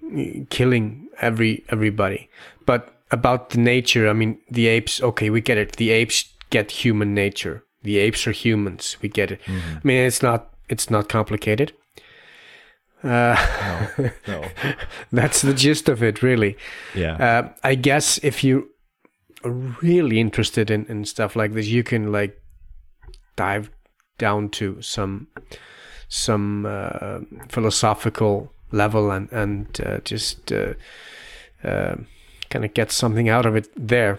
everybody. But about the nature, I mean, the apes, okay, we get it. The apes get human nature. The apes are humans. We get it. I mean, it's not complicated. No. That's the gist of it, really. Yeah. I guess if you are really interested in stuff like this, you can like dive down to some philosophical level and just kind of get something out of it there.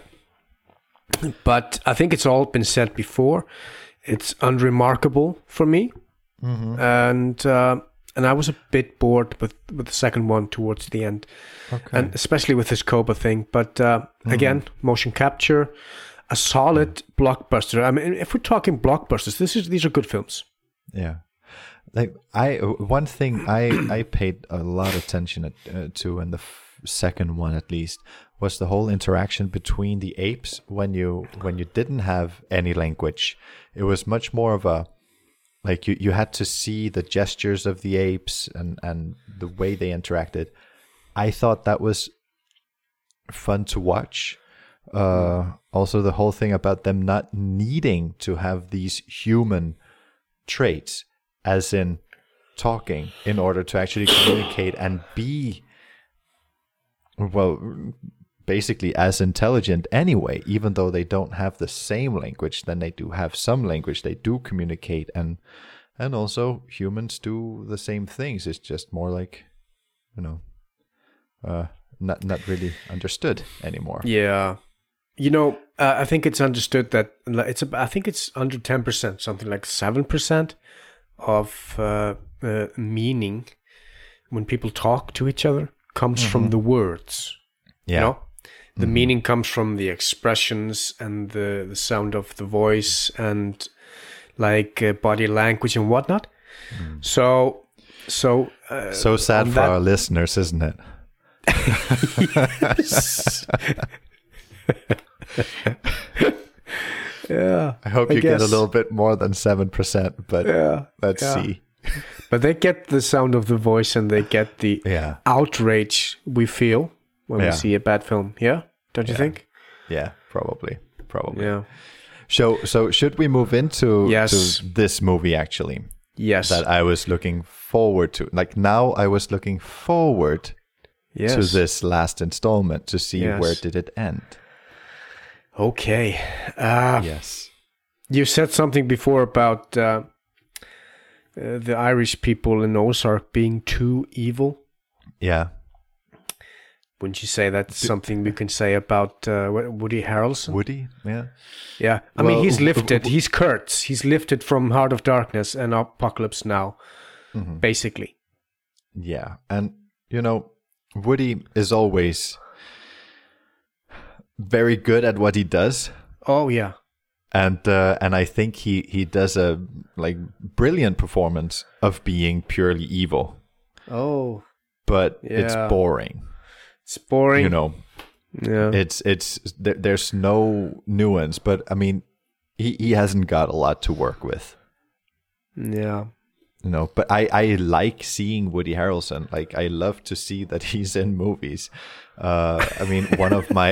But I think it's all been said before. It's unremarkable for me, and I was a bit bored with the second one towards the end, and especially with this Koba thing. But again, motion capture, a solid blockbuster. I mean, if we're talking blockbusters, these are good films. Yeah. Like one thing I paid a lot of attention to in the second one, at least, was the whole interaction between the apes when you didn't have any language. It was much more of a, like, you had to see the gestures of the apes and the way they interacted. I thought that was fun to watch. Also, the whole thing about them not needing to have these human traits, as in talking, in order to actually communicate and be, well, basically as intelligent anyway. Even though they don't have the same language, then they do have some language. They do communicate, and also humans do the same things. It's just more like, you know, not really understood anymore. Yeah, you know, I think it's understood that I think it's under 10%, something like 7% of meaning when people talk to each other comes from the words. Yeah. You know? The meaning comes from the expressions and the sound of the voice and like body language and whatnot. So sad for our listeners, isn't it? Yeah. I hope you get a little bit more than 7%, but let's see. But they get the sound of the voice and they get the outrage we feel when we see a bad film. Yeah? Don't you think? Yeah, probably. Yeah. So should we move into to this movie actually? Yes. That I was looking forward to. Like now I was looking forward to this last installment to see where did it end. Okay. Yes. You said something before about the Irish people in Ozark being too evil. Yeah. Wouldn't you say that's something we can say about Woody Harrelson? Woody, yeah. Yeah. I mean, he's lifted. He's Kurtz. He's lifted from Heart of Darkness and Apocalypse Now, basically. Yeah. And, you know, Woody is always very good at what he does. Oh, yeah. And I think he does a brilliant performance of being purely evil. Oh. But it's boring. It's boring. You know. Yeah. There's no nuance, but I mean he hasn't got a lot to work with. Yeah. You know, but I like seeing Woody Harrelson. Like I love to see that he's in movies. I mean, one of my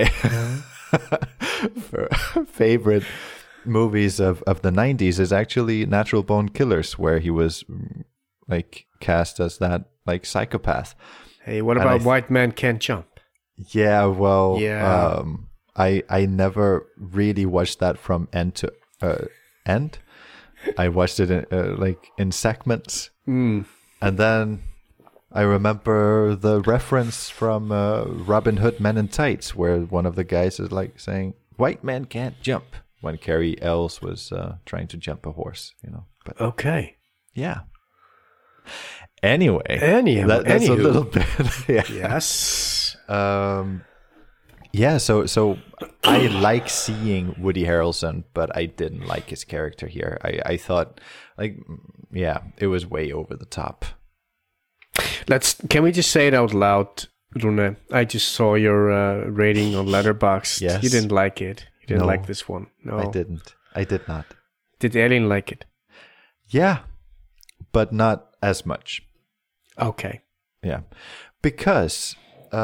favorite movies of the 90s is actually Natural Born Killers, where he was like cast as that like psychopath. Hey, what about White Man Can't Jump? Yeah, well, I never really watched that from end to end. I watched it in segments, and then I remember the reference from Robin Hood Men in Tights, where one of the guys is like saying "White man can't jump" when Carrie Ells was trying to jump a horse. You know, but okay, yeah. Anyway, that's a little bit. Yes. Yeah. So I like seeing Woody Harrelson, but I didn't like his character here. I thought, it was way over the top. Can we just say it out loud, Rune? I just saw your rating on Letterboxd. Yes. You didn't like it. You didn't like this one. No, I didn't. I did not. Did Elin like it? Yeah, but not as much. Okay. Yeah, because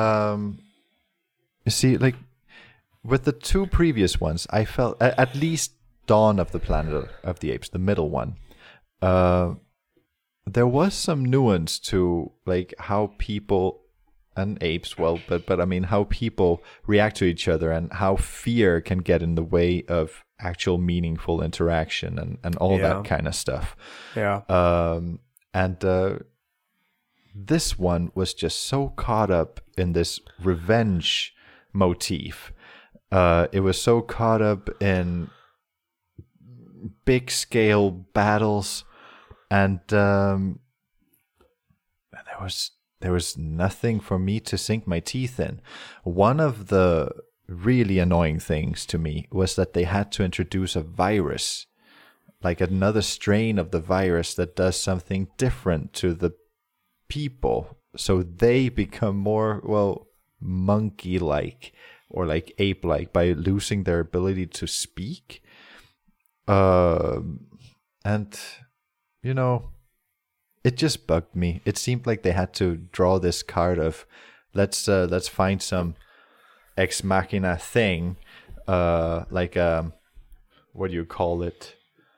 you see, like with the two previous ones, I felt at least Dawn of the Planet of the Apes, the middle one, there was some nuance to like how people and apes, but I mean how people react to each other and how fear can get in the way of actual meaningful interaction and all that kind of stuff. Yeah. This one was just so caught up in this revenge motif. It was so caught up in big scale battles, and there was nothing for me to sink my teeth in. One of the really annoying things to me was that they had to introduce a virus, like another strain of the virus that does something different to the people, so they become more monkey-like or like ape-like by losing their ability to speak. And you know, it just bugged me. It seemed like they had to draw this card of let's find some ex machina thing, like what do you call it?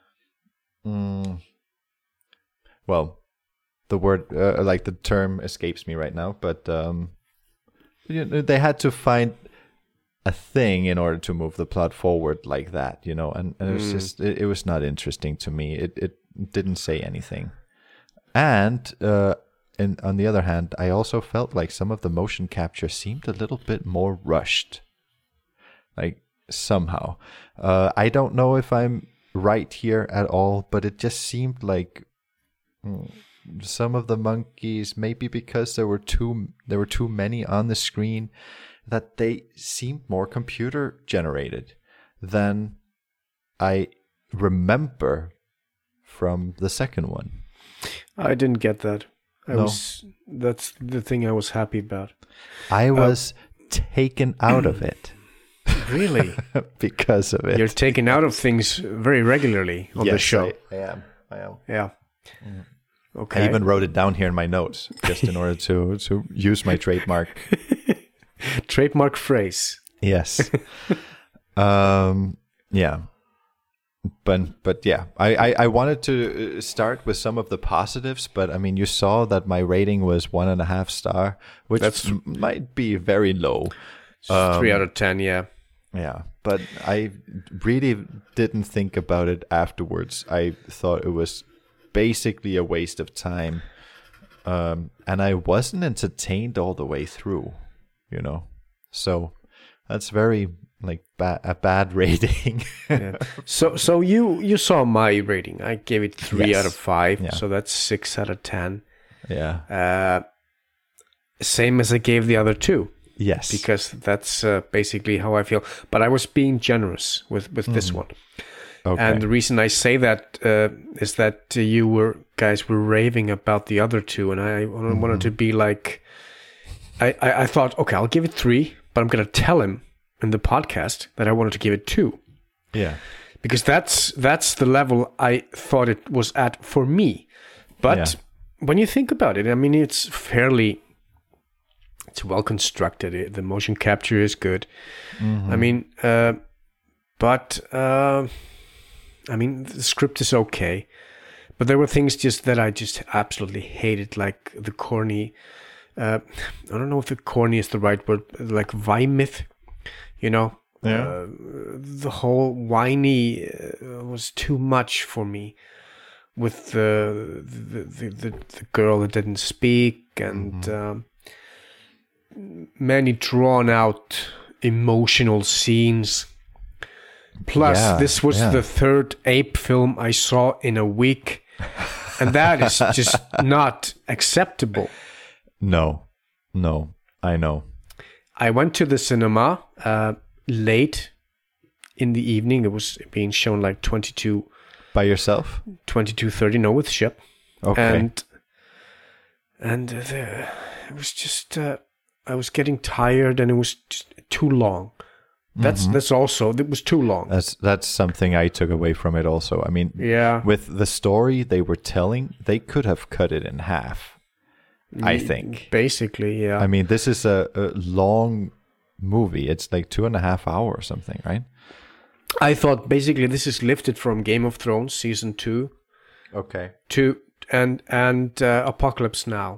Well, the word like the term escapes me right now, but they had to find a thing in order to move the plot forward like that, you know, and it was just it was not interesting to me. It didn't say anything. And on the other hand, I also felt like some of the motion capture seemed a little bit more rushed. Like somehow. I don't know if I'm right here at all, but it just seemed like some of the monkeys, maybe because there were too many on the screen, that they seemed more computer generated than I remember from the second one. I didn't get that. That's the thing I was happy about. I was taken out of it. Really? Because of it. You're taken out of things very regularly on the show. I am. Yeah. Okay. I even wrote it down here in my notes just in order to use my trademark. Trademark phrase. Yes. Yeah. But yeah, I wanted to start with some of the positives, but I mean, you saw that my rating was 1.5 star, which might be very low. 3 out of 10, yeah. Yeah, but I really didn't think about it afterwards. I thought it was basically a waste of time, and I wasn't entertained all the way through, you know. So that's very a bad rating. Yeah. So you saw my rating. I gave it 3 out of 5. Yeah. So that's 6 out of 10. Yeah. Same as I gave the other 2. Yes. Because that's basically how I feel. But I was being generous with this one. Okay. And the reason I say that is that you guys were raving about the other 2, and I wanted to be like, I thought, okay, I'll give it 3, but I'm going to tell him in the podcast that I wanted to give it 2. Yeah. Because that's the level I thought it was at for me. But when you think about it, I mean, it's well constructed. The motion capture is good. Mm-hmm. I mean, I mean, the script is okay. But there were things just that I just absolutely hated, like the corny. I don't know if the corny is the right word, like Weymouth, you know. Yeah. The whole whiny was too much for me, with the girl that didn't speak, and many drawn out emotional scenes. Plus, this was the 3rd ape film I saw in a week, and that is just not acceptable. No, I know. I went to the cinema late in the evening. It was being shown like 22. By yourself? 22:30, no, with Shep. Okay. And it was just, I was getting tired, and it was just too long. That's also, it was too long. That's something I took away from it also. I mean, with the story they were telling, they could have cut it in half, I think. Basically, yeah. I mean, this is a long movie. It's like 2.5 hours or something, right? I thought basically this is lifted from Game of Thrones season 2. Okay. And Apocalypse Now.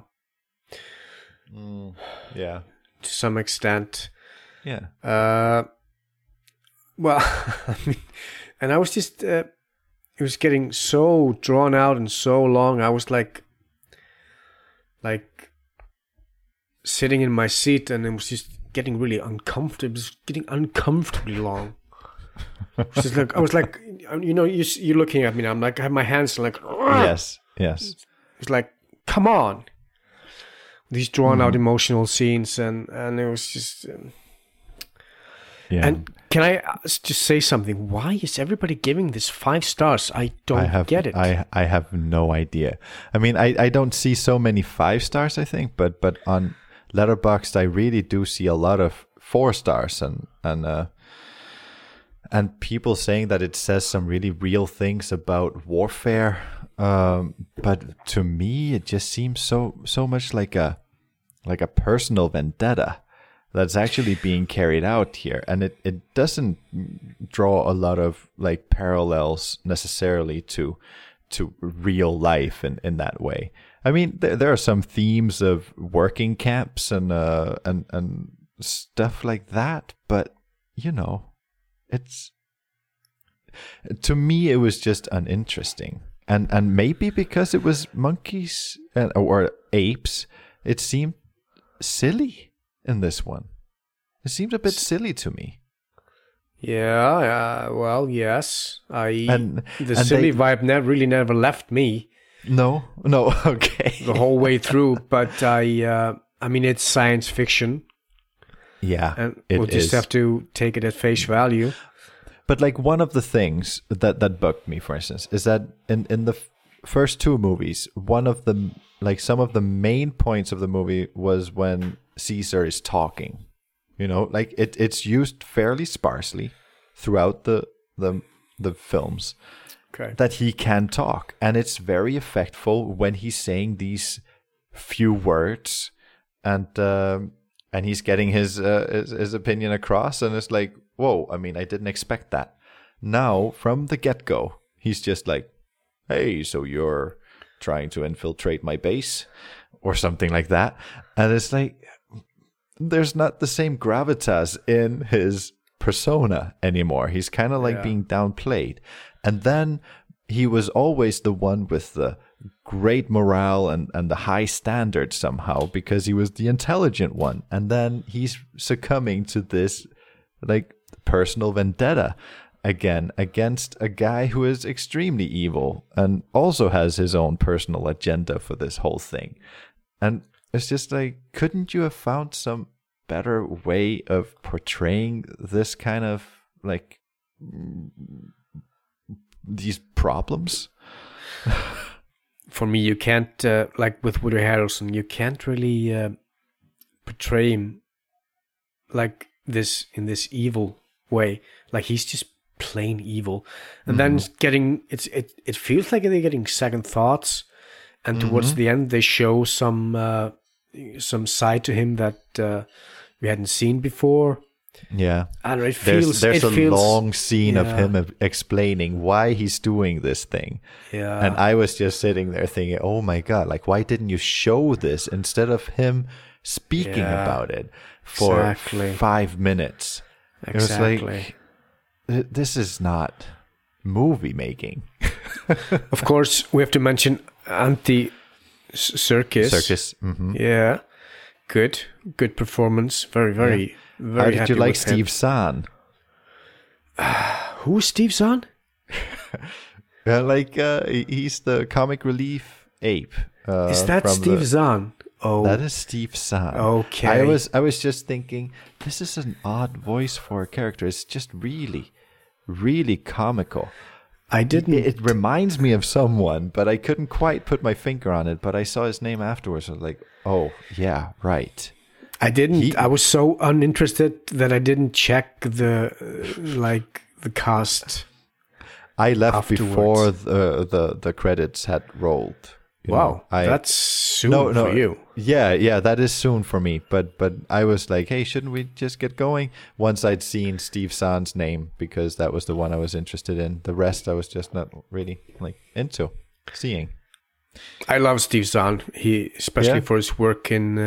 Yeah. To some extent. Yeah. Well, I mean, and I was just, it was getting so drawn out and so long. I was like sitting in my seat, and it was just getting really uncomfortable. It was getting uncomfortably long. I was like, you know, you're looking at me now. I'm like, I have my hands like, yes. It's like, come on. These drawn out emotional scenes, and it was just. And can I just say something? Why is everybody giving this 5 stars? I don't get it. I have no idea. I mean, I don't see so many 5 stars, I think, but on Letterboxd I really do see a lot of 4 stars and people saying that it says some really real things about warfare. But to me, it just seems so much like a personal vendetta that's actually being carried out here, and it doesn't draw a lot of like parallels necessarily to real life in that way. I mean, there are some themes of working camps and stuff like that, but you know, it's, to me it was just uninteresting, and maybe because it was monkeys or apes, it seemed silly. In this one, it seemed a bit silly to me. Yeah, well, yes. The silly vibe never left me. No, okay. The whole way through, but I mean, it's science fiction. Yeah, and we'll just have to take it at face value. But like one of the things that bugged me, for instance, is that in the first 2 movies, one of the some of the main points of the movie was when Caesar is talking, you know, like it's used fairly sparsely throughout the films, that he can talk, and it's very effectful when he's saying these few words, and he's getting his opinion across, and it's like, whoa! I mean, I didn't expect that. Now, from the get-go, he's just like, "Hey, so you're trying to infiltrate my base?" or something like that, and it's like, there's not the same gravitas in his persona anymore. He's kind of like being downplayed. And then he was always the one with the great morale and the high standards somehow, because he was the intelligent one. And then he's succumbing to this like personal vendetta again against a guy who is extremely evil and also has his own personal agenda for this whole thing. And it's just like, couldn't you have found some better way of portraying this kind of like these problems? For me, you can't like with Woody Harrelson, you can't really portray him like this in this evil way. Like he's just plain evil, and then it feels like they're getting second thoughts, and towards the end they show some side to him that we hadn't seen before. Yeah, and it feels there's a long scene of him explaining why he's doing this thing. Yeah, and I was just sitting there thinking, oh my god, like why didn't you show this instead of him speaking about it for 5 minutes? Exactly. It was like, this is not movie making. Of course, we have to mention Andy Serkis. Yeah, good performance. Very. How did you like Steve Zahn? Who's Steve Zahn? He's the comic relief ape. Is that Steve Zahn? Oh, that is Steve Zahn. Okay. I was just thinking, this is an odd voice for a character. It's just really, really comical. I didn't. It reminds me of someone, but I couldn't quite put my finger on it. But I saw his name afterwards. I was like, oh yeah, right. I didn't. I was so uninterested that I didn't check the cast. I left afterwards. before the credits had rolled. Wow, that's soon for you. Yeah, that is soon for me. But I was like, hey, shouldn't we just get going? Once I'd seen Steve Zahn's name, because that was the one I was interested in. The rest I was just not really into seeing. I love Steve Zahn. He especially for his work in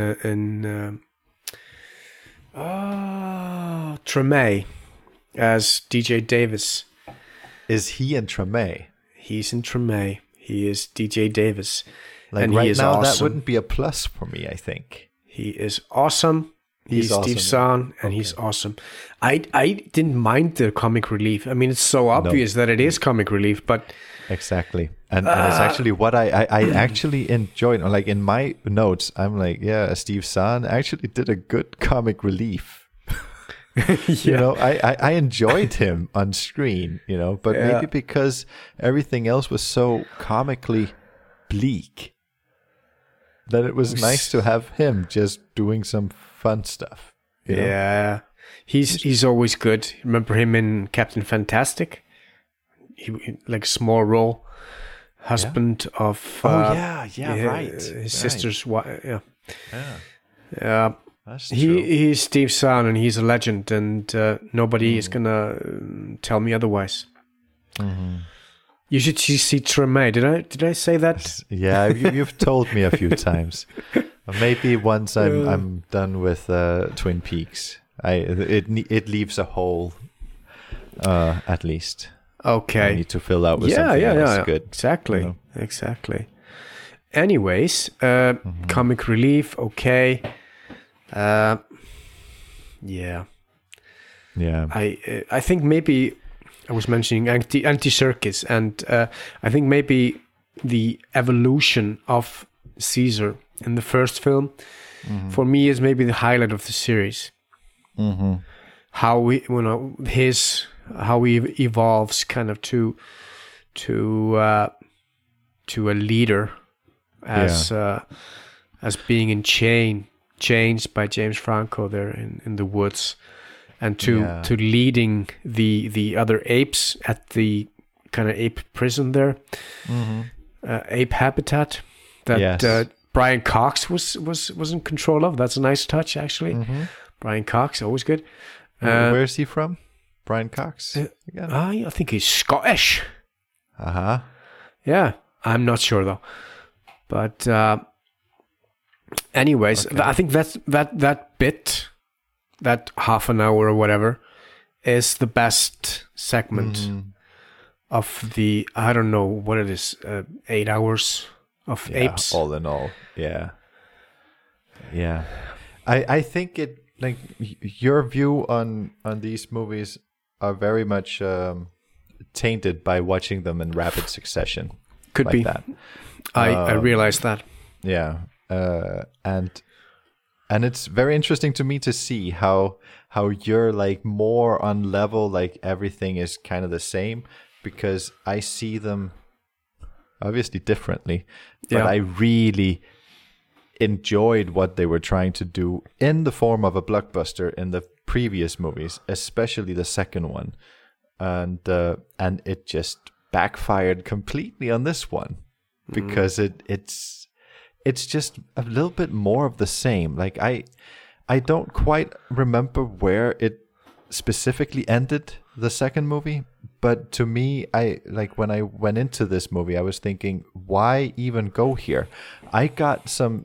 Treme as DJ Davis. Is he in Treme? He's in Treme. He is DJ Davis. And right now, awesome. That wouldn't be a plus for me, I think. He is awesome. He's awesome. Steve Zahn, and he's awesome. I didn't mind the comic relief. I mean, it's so obvious that it is comic relief, but... Exactly. And it's actually what I actually enjoyed. Like, in my notes, I'm like, yeah, Steve Zahn actually did a good comic relief. You know, I enjoyed him on screen, you know, but maybe because everything else was so comically bleak that it was nice to have him just doing some fun stuff. You know? Yeah, he's always good. Remember him in Captain Fantastic? He like small role, husband of right, his sister's wife. Yeah. He's Steve Zahn, and he's a legend, and nobody is gonna tell me otherwise. You should see Treme. Did I say that? Yeah, you've told me a few times. Maybe once I'm done with Twin Peaks, it leaves a hole, at least. Okay, I need to fill out with something else good. Exactly, you know? Exactly. Anyways, comic relief. Okay. Yeah. I think maybe I was mentioning Andy Serkis, and I think maybe the evolution of Caesar in the first film for me is maybe the highlight of the series. How he evolves kind of to a leader as being in changed by James Franco there in the woods, and to leading the other apes at the kind of ape prison there, ape habitat that Brian Cox was in control of. That's a nice touch, actually. Brian Cox, always good. Where is he from? Brian Cox? I think he's Scottish. Yeah, I'm not sure though. But anyways, I think that bit, that half an hour or whatever, is the best segment of the, I don't know what it is, 8 hours of apes. All in all, yeah. I think it, like, your view on these movies are very much tainted by watching them in rapid succession. Could like be that. I realize that. Yeah, and it's very interesting to me to see how you're like more on level, like everything is kind of the same, because I see them obviously differently, but I really enjoyed what they were trying to do in the form of a blockbuster in the previous movies, especially the second one, and it just backfired completely on this one, because it's just a little bit more of the same. Like I don't quite remember where it specifically ended, the second movie, but to me, I like when I went into this movie, I was thinking, why even go here? I got some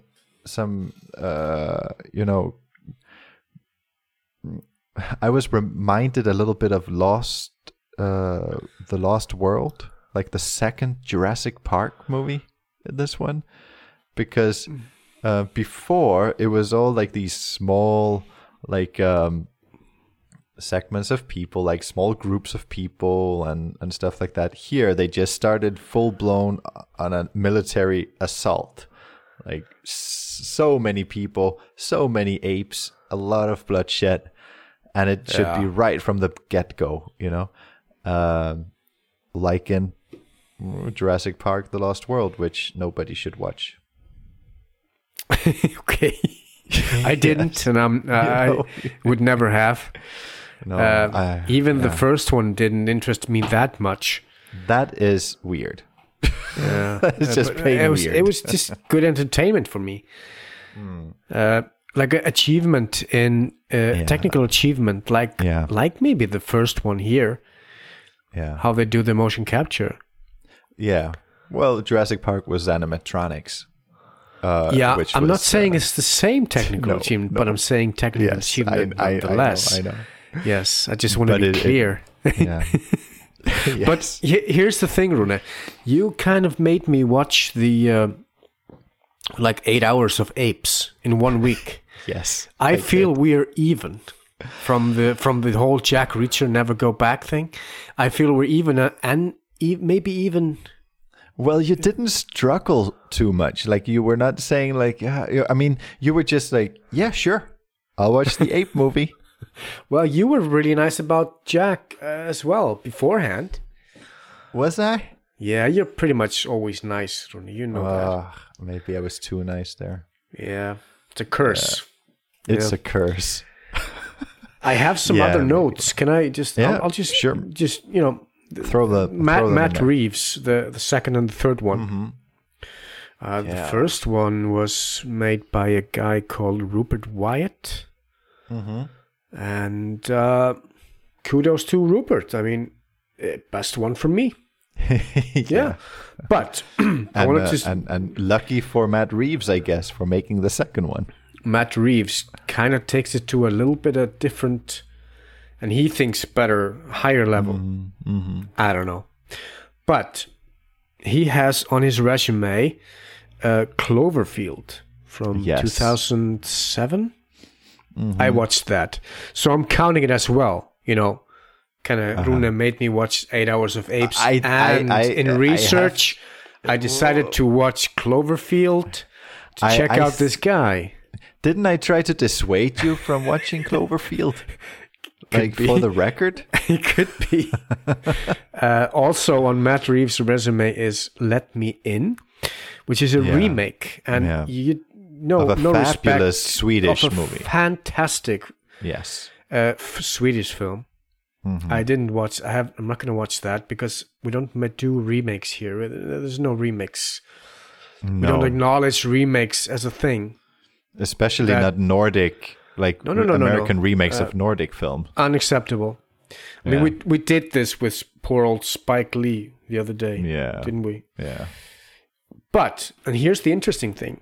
I was reminded a little bit of The Lost World, like the second Jurassic Park movie in this one, because before it was all like these small, like segments of people, like small groups of people and stuff like that. Here they just started full blown on a military assault, like so many people, so many apes, a lot of bloodshed, and it should be right from the get-go, you know, like in Jurassic Park: The Lost World, which nobody should watch. Okay. I didn't, and I would never have. No, even the first one didn't interest me that much. That is weird. Yeah, it's just plain weird. It was just good entertainment for me. Like an achievement in technical achievement, like maybe the first one here. Yeah, how they do the motion capture. Yeah, well, Jurassic Park was animatronics. I'm not saying it's the same technical achievement, but I'm saying technical achievement nonetheless. I know. Yes, I just want to be clear. Yes. But here's the thing, Rune. You kind of made me watch the like 8 hours of apes in 1 week. Yes, I feel we're even from the whole Jack Reacher Never Go Back thing. I feel we're even, and maybe even. Well, you didn't struggle too much. Like, you were not saying like, I mean, you were just like, yeah, sure, I'll watch the ape movie. Well, you were really nice about Jack as well beforehand. Was I? Yeah, you're pretty much always nice, Rune. You know that. Maybe I was too nice there. Yeah, it's a curse. Yeah. It's a curse. I have some other notes. Can I just? Yeah, I'll just sure. Just you know. Throw the Matt Reeves, the second and the third one. Mm-hmm. The first one was made by a guy called Rupert Wyatt. Mm-hmm. And kudos to Rupert. I mean, best one from me. Yeah. But I wanted to... And lucky for Matt Reeves, I guess, for making the second one. Matt Reeves kind of takes it to a little bit of different... And he thinks better, higher level. Mm-hmm. I don't know. But he has on his resume Cloverfield from 2007. Mm-hmm. I watched that. So I'm counting it as well. You know, kind of Rune made me watch 8 hours of apes. In research, I decided to watch Cloverfield to check out this guy. Didn't I try to dissuade you from watching Cloverfield? Like, for the record? It could be. Also on Matt Reeves' resume is Let Me In, which is a remake. And of a fabulous Swedish movie. Fantastic Swedish film. I didn't watch. I'm not going to watch that because we don't do remakes here. There's no remakes. No. We don't acknowledge remakes as a thing. Especially not Nordic, like American remakes of Nordic film. Unacceptable. I mean, we did this with poor old Spike Lee the other day, didn't we? Yeah. But, and here's the interesting thing.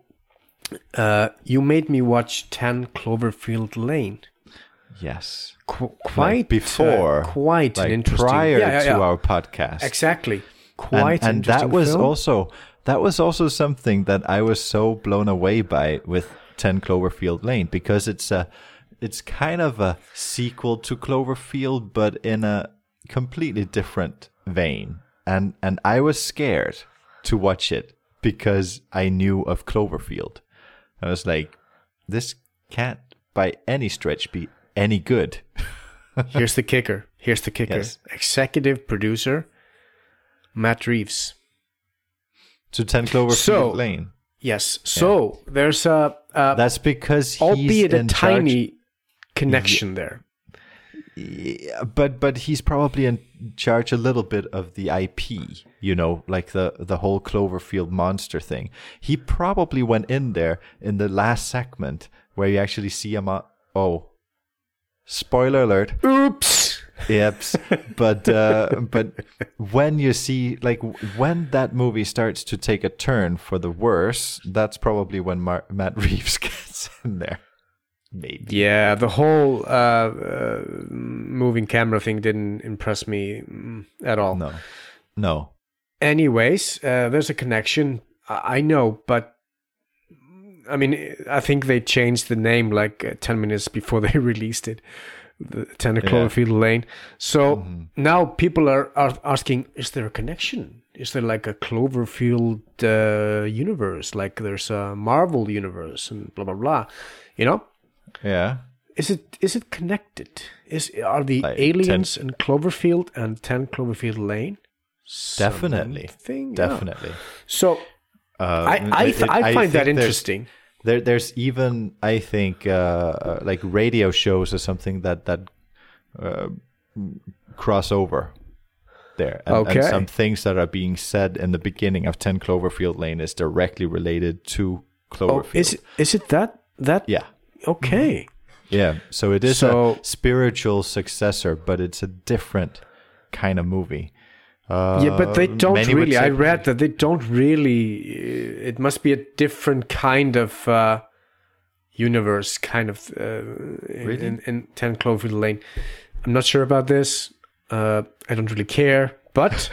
You made me watch 10 Cloverfield Lane. Yes. Quite like before. Quite like an interesting... prior to our podcast. Exactly. Quite an interesting that was film. That was also something that I was so blown away by with 10 Cloverfield Lane, because it's kind of a sequel to Cloverfield, but in a completely different vein. And I was scared to watch it because I knew of Cloverfield. I was like, this can't by any stretch be any good. Here's the kicker. Yes. Executive producer, Matt Reeves. To 10 Cloverfield Lane. Yes. So there's a... that's because he's albeit a in tiny charge. connection there. Yeah, but he's probably in charge a little bit of the IP, like the whole Cloverfield monster thing. He probably went in there in the last segment where you actually see him. Spoiler alert! Oops. Yep. But when you see, like, when that movie starts to take a turn for the worse, that's probably when Matt Reeves gets in there. Maybe. Yeah, the whole moving camera thing didn't impress me at all. No. Anyways, there's a connection. I know, but I mean, I think they changed the name like 10 minutes before they released it. The 10 Cloverfield Lane. So now people are asking, is there a connection? Is there like a Cloverfield universe? Like there's a Marvel universe and blah, blah, blah. Yeah. Is it connected? Are the like aliens in Cloverfield and 10 Cloverfield Lane? Definitely. Definitely. So I find that interesting. There's even, I think, like radio shows or something that cross over there. And some things that are being said in the beginning of 10 Cloverfield Lane is directly related to Cloverfield. Is it that? Yeah. Okay. Yeah, so it is a spiritual successor, but it's a different kind of movie. But they don't really. I read that they don't really. It must be a different kind of universe, kind of really? in 10 Cloverfield Lane. I'm not sure about this. I don't really care, but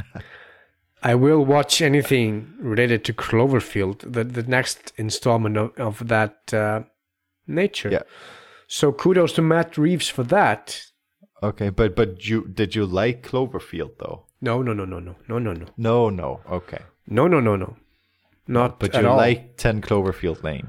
I will watch anything related to Cloverfield, the next installment of that nature. Yeah. So kudos to Matt Reeves for that. Okay, but did you like Cloverfield though? No. No. Okay. No. Not but at you all. like 10 Cloverfield Lane.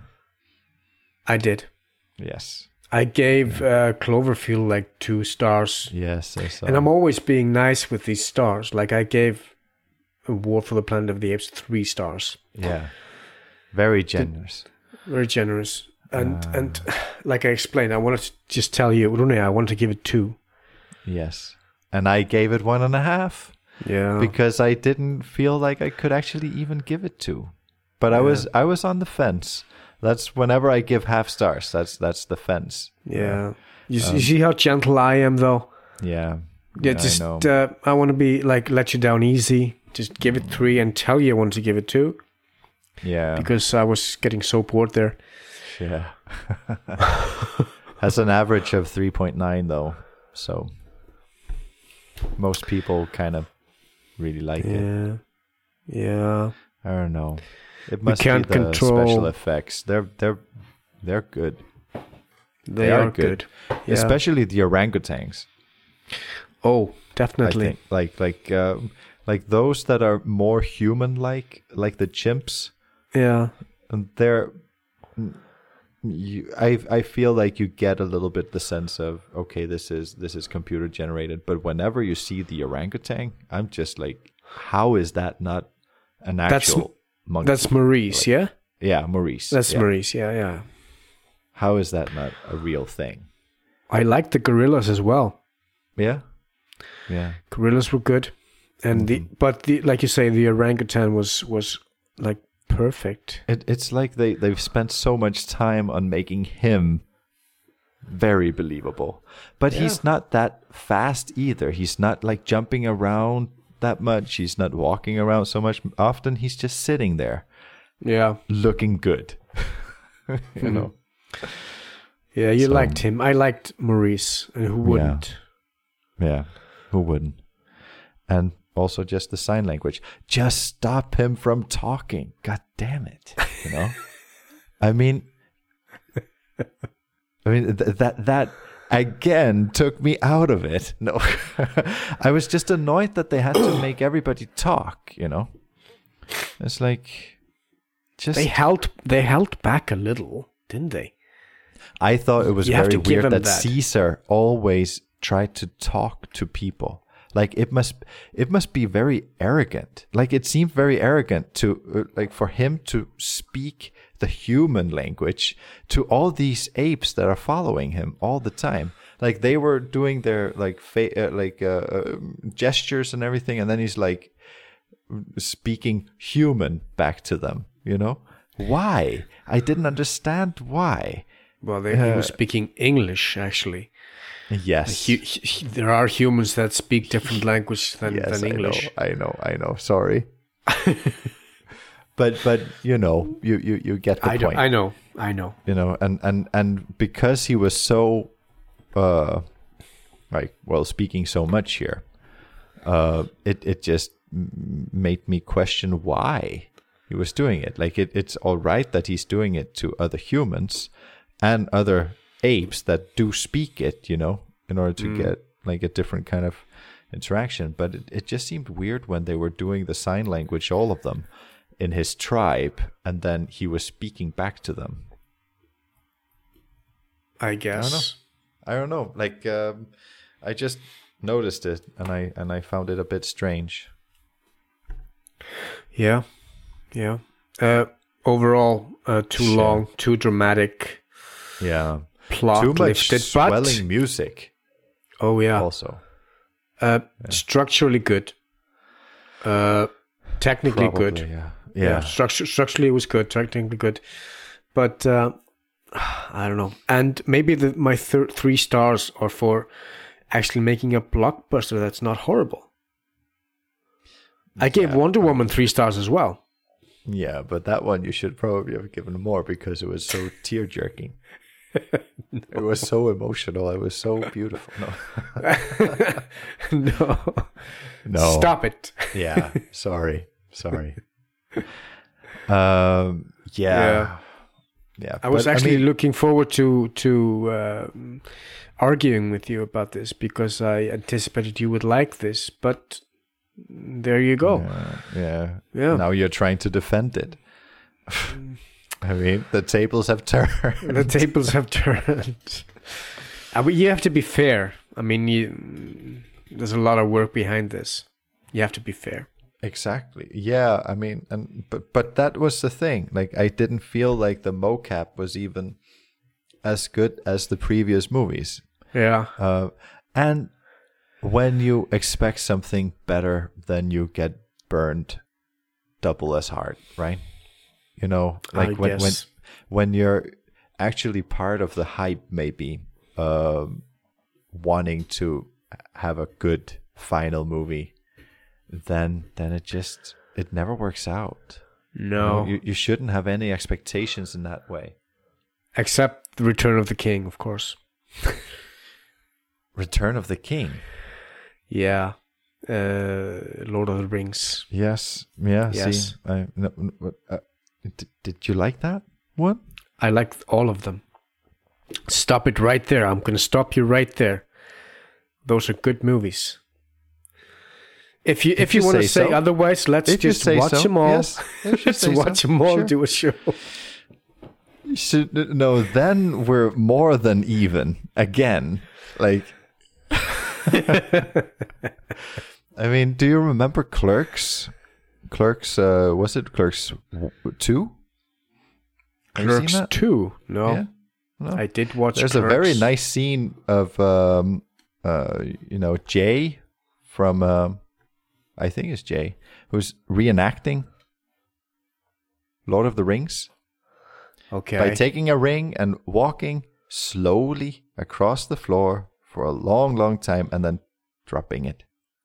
I did. Yes. I gave Cloverfield like 2 stars. Yes, I saw. And I'm always being nice with these stars. Like I gave War for the Planet of the Apes 3 stars. Yeah. Very generous. Very generous. And like I explained, I wanted to just tell you, Rune, I wanted to give it 2. Yes. And I gave it 1.5. Yeah. Because I didn't feel like I could actually even give it 2. But I was on the fence. That's whenever I give half stars. That's the fence. Yeah. You see how gentle I am, though. Yeah. Yeah. Just I want to be like let you down easy. Just give it 3 and tell you I want to give it 2. Yeah. Because I was getting so bored there. Yeah. Has an average of 3.9 though, so most people kind of really like it. Yeah. I don't know. It must can't be the control special effects. They're good. They are good. Yeah. Especially the orangutans. Oh, definitely. I think like those that are more human-like the chimps. Yeah. And they're. I feel like you get a little bit the sense of, okay, this is computer generated, but whenever you see the orangutan, I'm just like, how is that not an actual monkey? That's Maurice, yeah? Yeah, Maurice. That's Maurice, yeah. How is that not a real thing? I like the gorillas as well. Yeah. Yeah. Gorillas were good, and the like you say, the orangutan was like perfect. It's like they've spent so much time on making him very believable, but he's not that fast either. He's not like jumping around that much. He's not walking around so much. Often he's just sitting there, looking good. You know. Yeah, you liked him. I liked Maurice, and who wouldn't? Yeah, who wouldn't? And also just the sign language. Just stop him from talking. God damn it! You know. I mean, that again took me out of it. No, I was just annoyed that they had to make everybody talk. You know, it's like just they held back a little, didn't they? I thought it was very weird that Caesar always tried to talk to people. Like it must be very arrogant. Like it seemed very arrogant to like for him to speak the human language to all these apes that are following him all the time. Like they were doing their gestures and everything, and then he's like speaking human back to them. You know why? I didn't understand why. Well, he was speaking English, actually. Yes. There are humans that speak different language than English. I know. Sorry. but you know, you get the point. I know. You know, and because he was so speaking so much here, it just made me question why he was doing it. Like it's all right that he's doing it to other humans and other apes that do speak it, you know, in order to get like a different kind of interaction. But it just seemed weird when they were doing the sign language, all of them, in his tribe, and then he was speaking back to them. I guess. I don't know. Like I just noticed it, and I found it a bit strange. Yeah. Overall, too long, too dramatic. Yeah. Plot too much lifted, swelling music. Oh yeah. Also. Structurally good. Technically Probably, good. Yeah. Structurally it was good. Technically good. But I don't know. And maybe my 3 stars are for actually making a blockbuster that's not horrible. I gave Wonder Woman 3 stars as well. Yeah, but that one you should probably have given more because it was so tear-jerking. No. It was so emotional. It was so beautiful. No. Stop it. Yeah. Sorry. Yeah. I was actually looking forward to arguing with you about this because I anticipated you would like this, but there you go. Yeah. Now you're trying to defend it. I mean, the tables have turned. I mean, you have to be fair. I mean, there's a lot of work behind this. You have to be fair. Exactly. Yeah. I mean, but that was the thing. Like, I didn't feel like the mocap was even as good as the previous movies. Yeah. And when you expect something better, then you get burned double as hard, right? You know, like when you're actually part of the hype, maybe wanting to have a good final movie, then it never works out. No, you shouldn't have any expectations in that way. Except the Return of the King, of course. Return of the King. Yeah, Lord of the Rings. Yes. Yeah. Yes. See, did you like that one? I liked all of them. Stop it right there. I'm going to stop you right there. Those are good movies. If you want to say otherwise, let's just watch them all. Yes. Let's watch them all. Sure. Do a show. No, then we're more than even again. Like, I mean, do you remember Clerks? Was it Clerks 2? Clerks 2? No. Yeah? No. I did watch There's Clerks. a very nice scene of Jay from I think it's Jay, who's reenacting Lord of the Rings. Okay. By taking a ring and walking slowly across the floor for a long, long time and then dropping it.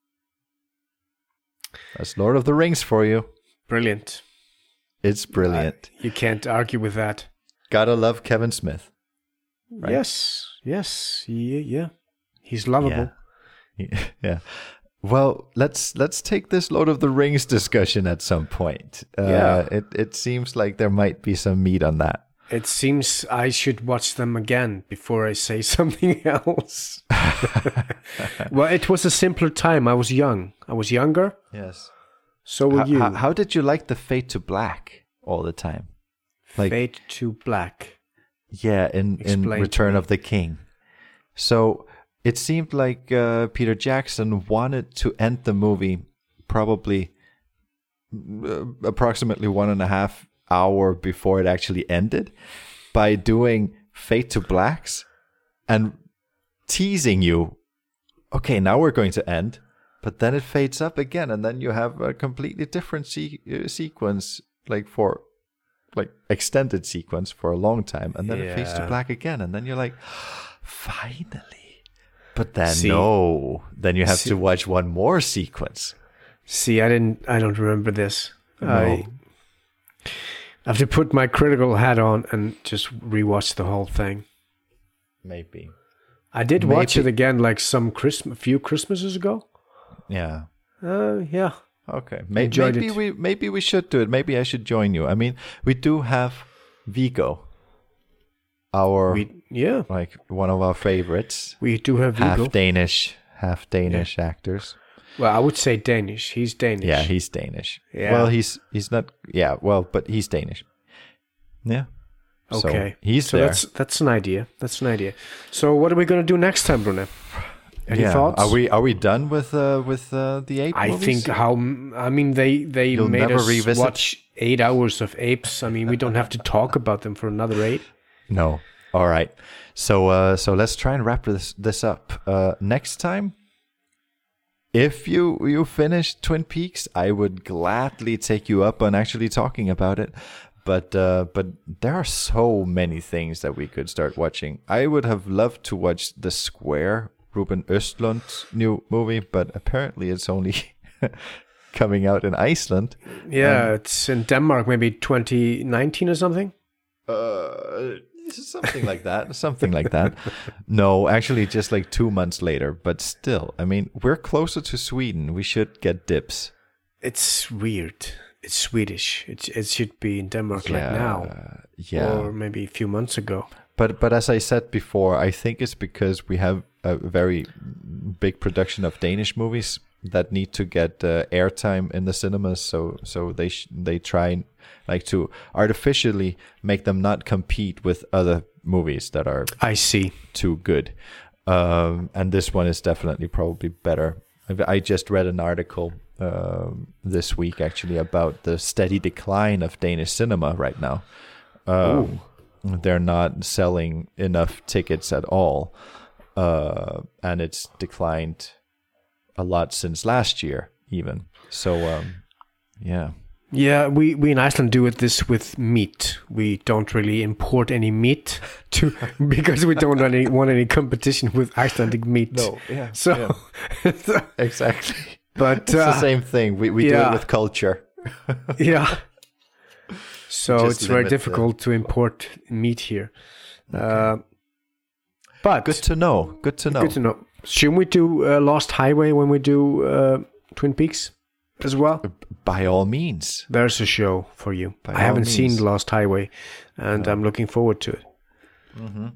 That's Lord of the Rings for you. Brilliant. It's brilliant. You can't argue with that. Gotta love Kevin Smith. Right? Yes. Yeah. He's lovable. Yeah. Well, let's take this Lord of the Rings discussion at some point. It seems like there might be some meat on that. It seems I should watch them again before I say something else. Well, it was a simpler time. I was young. I was younger. Yes. So were you. How did you like the Fade to Black all the time? Fade to Black. Yeah, in Return of the King. So it seemed like Peter Jackson wanted to end the movie probably approximately 1.5 hours before it actually ended by doing Fade to Blacks and teasing you. Okay, now we're going to end, but then it fades up again, and then you have a completely different sequence, like extended sequence for a long time, and then it fades to black again, and then you're like, finally. But then then you have to watch one more sequence. See, I don't remember this. No. I have to put my critical hat on and just rewatch the whole thing. Maybe. I did watch it again like a few Christmases ago. Yeah. Yeah. Okay. Maybe we should do it. Maybe I should join you. I mean, we do have Viggo, like one of our favorites. We do have Viggo. Half Danish actors. Well, I would say Danish. He's Danish. Yeah, he's Danish. Yeah. Well, he's not. Yeah, well, but he's Danish. Yeah. Okay. So he's there. That's an idea. So what are we going to do next time, Brune? Any thoughts? Are we done with the ape movies? I think they made us watch 8 hours of apes. I mean, we don't have to talk about them for another 8. No. All right. So let's try and wrap this up. Next time, if you finish Twin Peaks, I would gladly take you up on actually talking about it. But there are so many things that we could start watching. I would have loved to watch The Square, Ruben Östlund's new movie, but apparently it's only coming out in Iceland. Yeah, it's in Denmark, maybe 2019 or something. Something like that. No, actually just like 2 months later, but still, I mean, we're closer to Sweden. We should get dips. It's weird. It's Swedish. It should be in Denmark like now. Yeah. Or maybe a few months ago. But as I said before, I think it's because we have a very big production of Danish movies that need to get airtime in the cinemas. So they try like to artificially make them not compete with other movies that are too good. And this one is definitely probably better. I just read an article this week actually about the steady decline of Danish cinema right now. They're not selling enough tickets at all, and it's declined a lot since last year even. So yeah, we in Iceland do this with meat. We don't really import any meat because we don't want any competition with Icelandic meat. No, yeah. So exactly. But it's the same thing. We do it with culture. Yeah. So it's very difficult to import meat here. Okay. But good to know. Shouldn't we do Lost Highway when we do Twin Peaks as well? By all means. There's a show for you. I haven't seen Lost Highway, and I'm looking forward to it. Mm-hmm.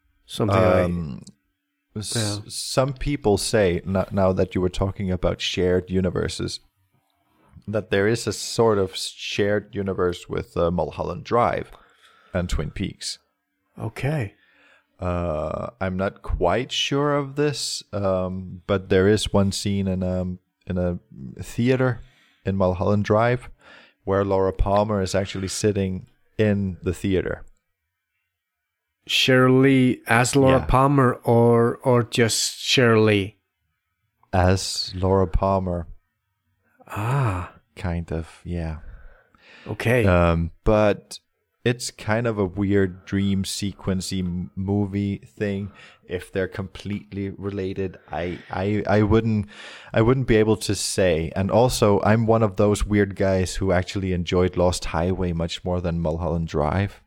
Some people say, now that you were talking about shared universes, that there is a sort of shared universe with Mulholland Drive and Twin Peaks. Okay. I'm not quite sure of this, but there is one scene in a theater in Mulholland Drive where Laura Palmer is actually sitting in the theater. Shirley as Laura Palmer or just Shirley? As Laura Palmer. Ah. Kind of, yeah. Okay. But it's kind of a weird dream sequency movie thing. If they're completely related, I wouldn't be able to say. And also, I'm one of those weird guys who actually enjoyed Lost Highway much more than Mulholland Drive.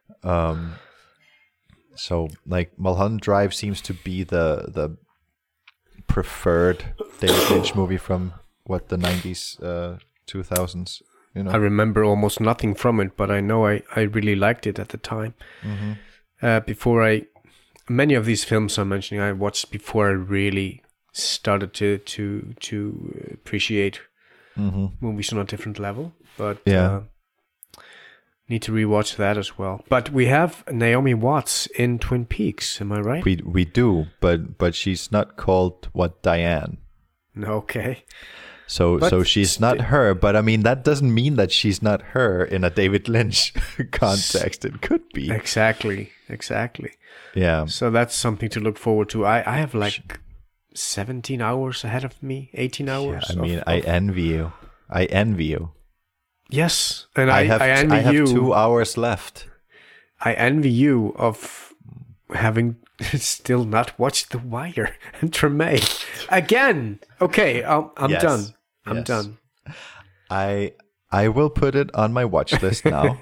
So like Mulholland Drive seems to be the preferred David Lynch movie from what, the 90s, 2000s. You know? I remember almost nothing from it, but I know I really liked it at the time. Mm-hmm. Many of these films I'm mentioning I watched before I really started to appreciate movies on a different level. But need to rewatch that as well. But we have Naomi Watts in Twin Peaks, am I right? We do, but she's not called Diane. Okay. So she's not her, but I mean that doesn't mean that she's not her in a David Lynch context. It could be. Exactly. Yeah. So that's something to look forward to. I have like 17 hours ahead of me, 18 hours. Yeah, I envy you. Yes, and I envy you. I have 2 hours left. I envy you of having still not watched The Wire and Treme again. Okay, I'm done. I'm done. I will put it on my watch list now.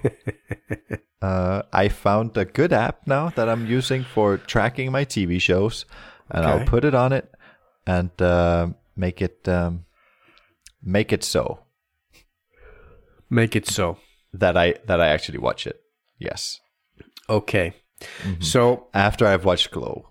I found a good app now that I'm using for tracking my TV shows, and I'll put it on it and make it so. Make it so that I actually watch it. Yes. Okay. Mm-hmm. So after I've watched Glow,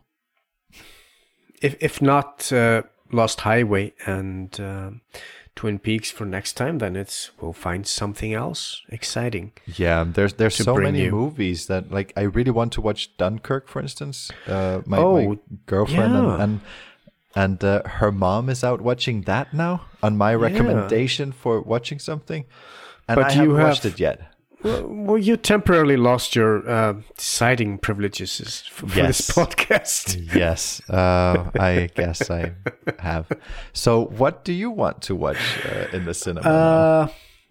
if not Lost Highway and Twin Peaks for next time, then we'll find something else exciting. Yeah, there's so many movies that like I really want to watch. Dunkirk, for instance. My girlfriend and her mom is out watching that now on my recommendation for watching something, and I haven't watched it yet. Well, you temporarily lost your deciding privileges for this podcast. Yes, I guess I have. So what do you want to watch in the cinema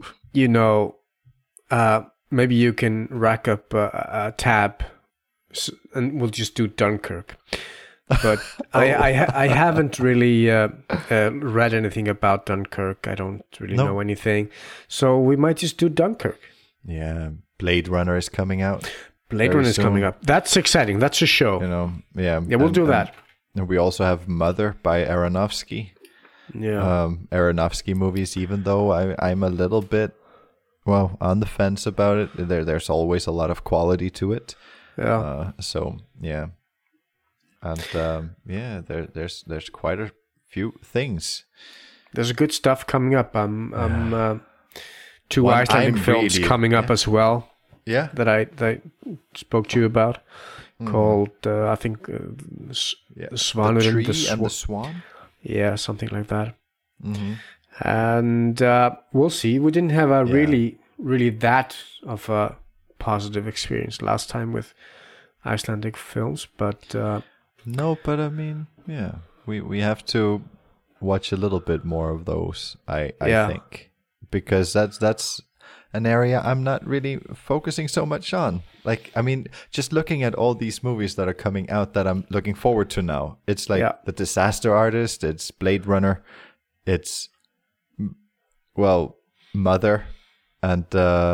now? Maybe you can rack up a tab and we'll just do Dunkirk. But I haven't really read anything about Dunkirk. I don't really know anything. So we might just do Dunkirk. Yeah, Blade Runner is coming out. Blade Runner is coming up. That's exciting. That's a show. We'll do that. And we also have Mother by Aronofsky. Yeah. Aronofsky movies, even though I'm a little bit, on the fence about it. There's always a lot of quality to it. Yeah. And there's quite a few things. There's good stuff coming up. Two Icelandic films coming up as well. Yeah, that I spoke to you about, called I think the Swan the Tree and the Swan. Yeah, something like that. Mm-hmm. And we'll see. We didn't have a really that of a positive experience last time with Icelandic films, but no. But I mean, we have to watch a little bit more of those. I think. Because that's an area I'm not really focusing so much on. Like, I mean, just looking at all these movies that are coming out that I'm looking forward to now. It's like The Disaster Artist, it's Blade Runner, it's, Mother, and,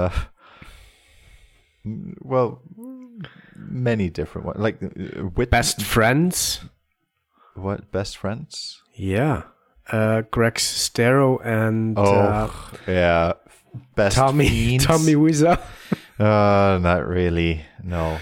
many different ones. Like, Best Friends? What, Best Friends? Yeah. Greg Sestero and Best Tommy Wiseau. Not really, no.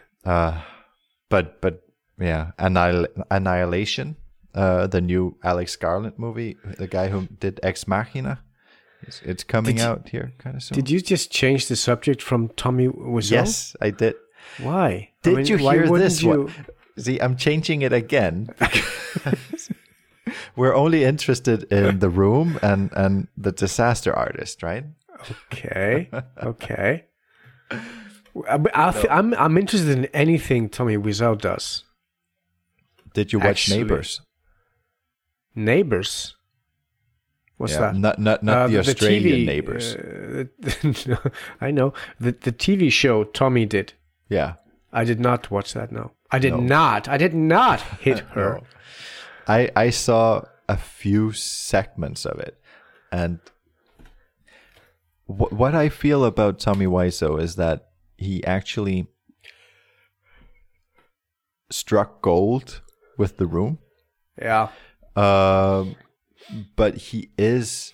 But Annihilation, the new Alex Garland movie, the guy who did Ex Machina. It's coming out here kind of soon. Did you just change the subject from Tommy Wiseau? Yes, I did. Why? Did you hear this one? See, I'm changing it again. We're only interested in The Room and The Disaster Artist, right? Okay. I'm interested in anything Tommy Wiseau does. Did you watch Neighbours? Neighbours? What's that? Not the Australian TV, Neighbours. I know. The TV show Tommy did. Yeah. I did not watch that, no. I did not hit her. No. I saw a few segments of it. And what I feel about Tommy Wiseau is that he actually struck gold with The Room. Yeah. But he is...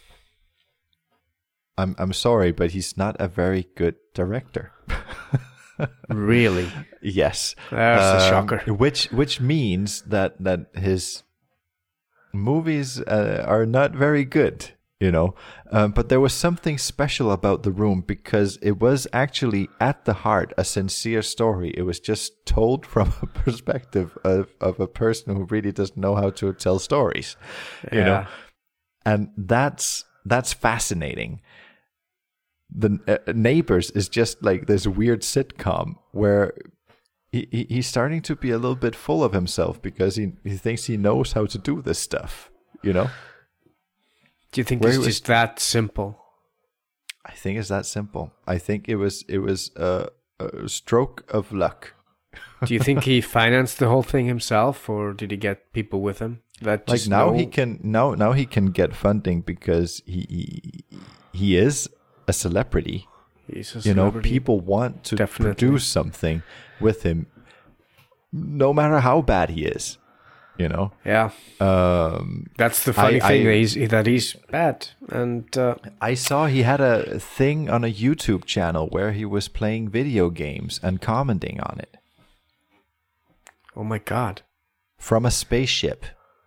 I'm sorry, but he's not a very good director. Really? Yes. That's a shocker. Which means that his movies are not very good, you know. But there was something special about The Room because it was actually at the heart a sincere story. It was just told from a perspective of a person who really doesn't know how to tell stories, you know. And that's fascinating. The Neighbours is just like this weird sitcom where he's starting to be a little bit full of himself because he thinks he knows how to do this stuff, you know? Do you think it's just that simple? I think it's that simple. I think it was a stroke of luck. Do you think he financed the whole thing himself, or did he get people with him? That like now he can get funding because he is a celebrity. He's a celebrity. You know, people want to produce something with him, no matter how bad he is. You know. Yeah. That's the funny thing that he's bad. And I saw he had a thing on a YouTube channel where he was playing video games and commenting on it. Oh my God! From a spaceship.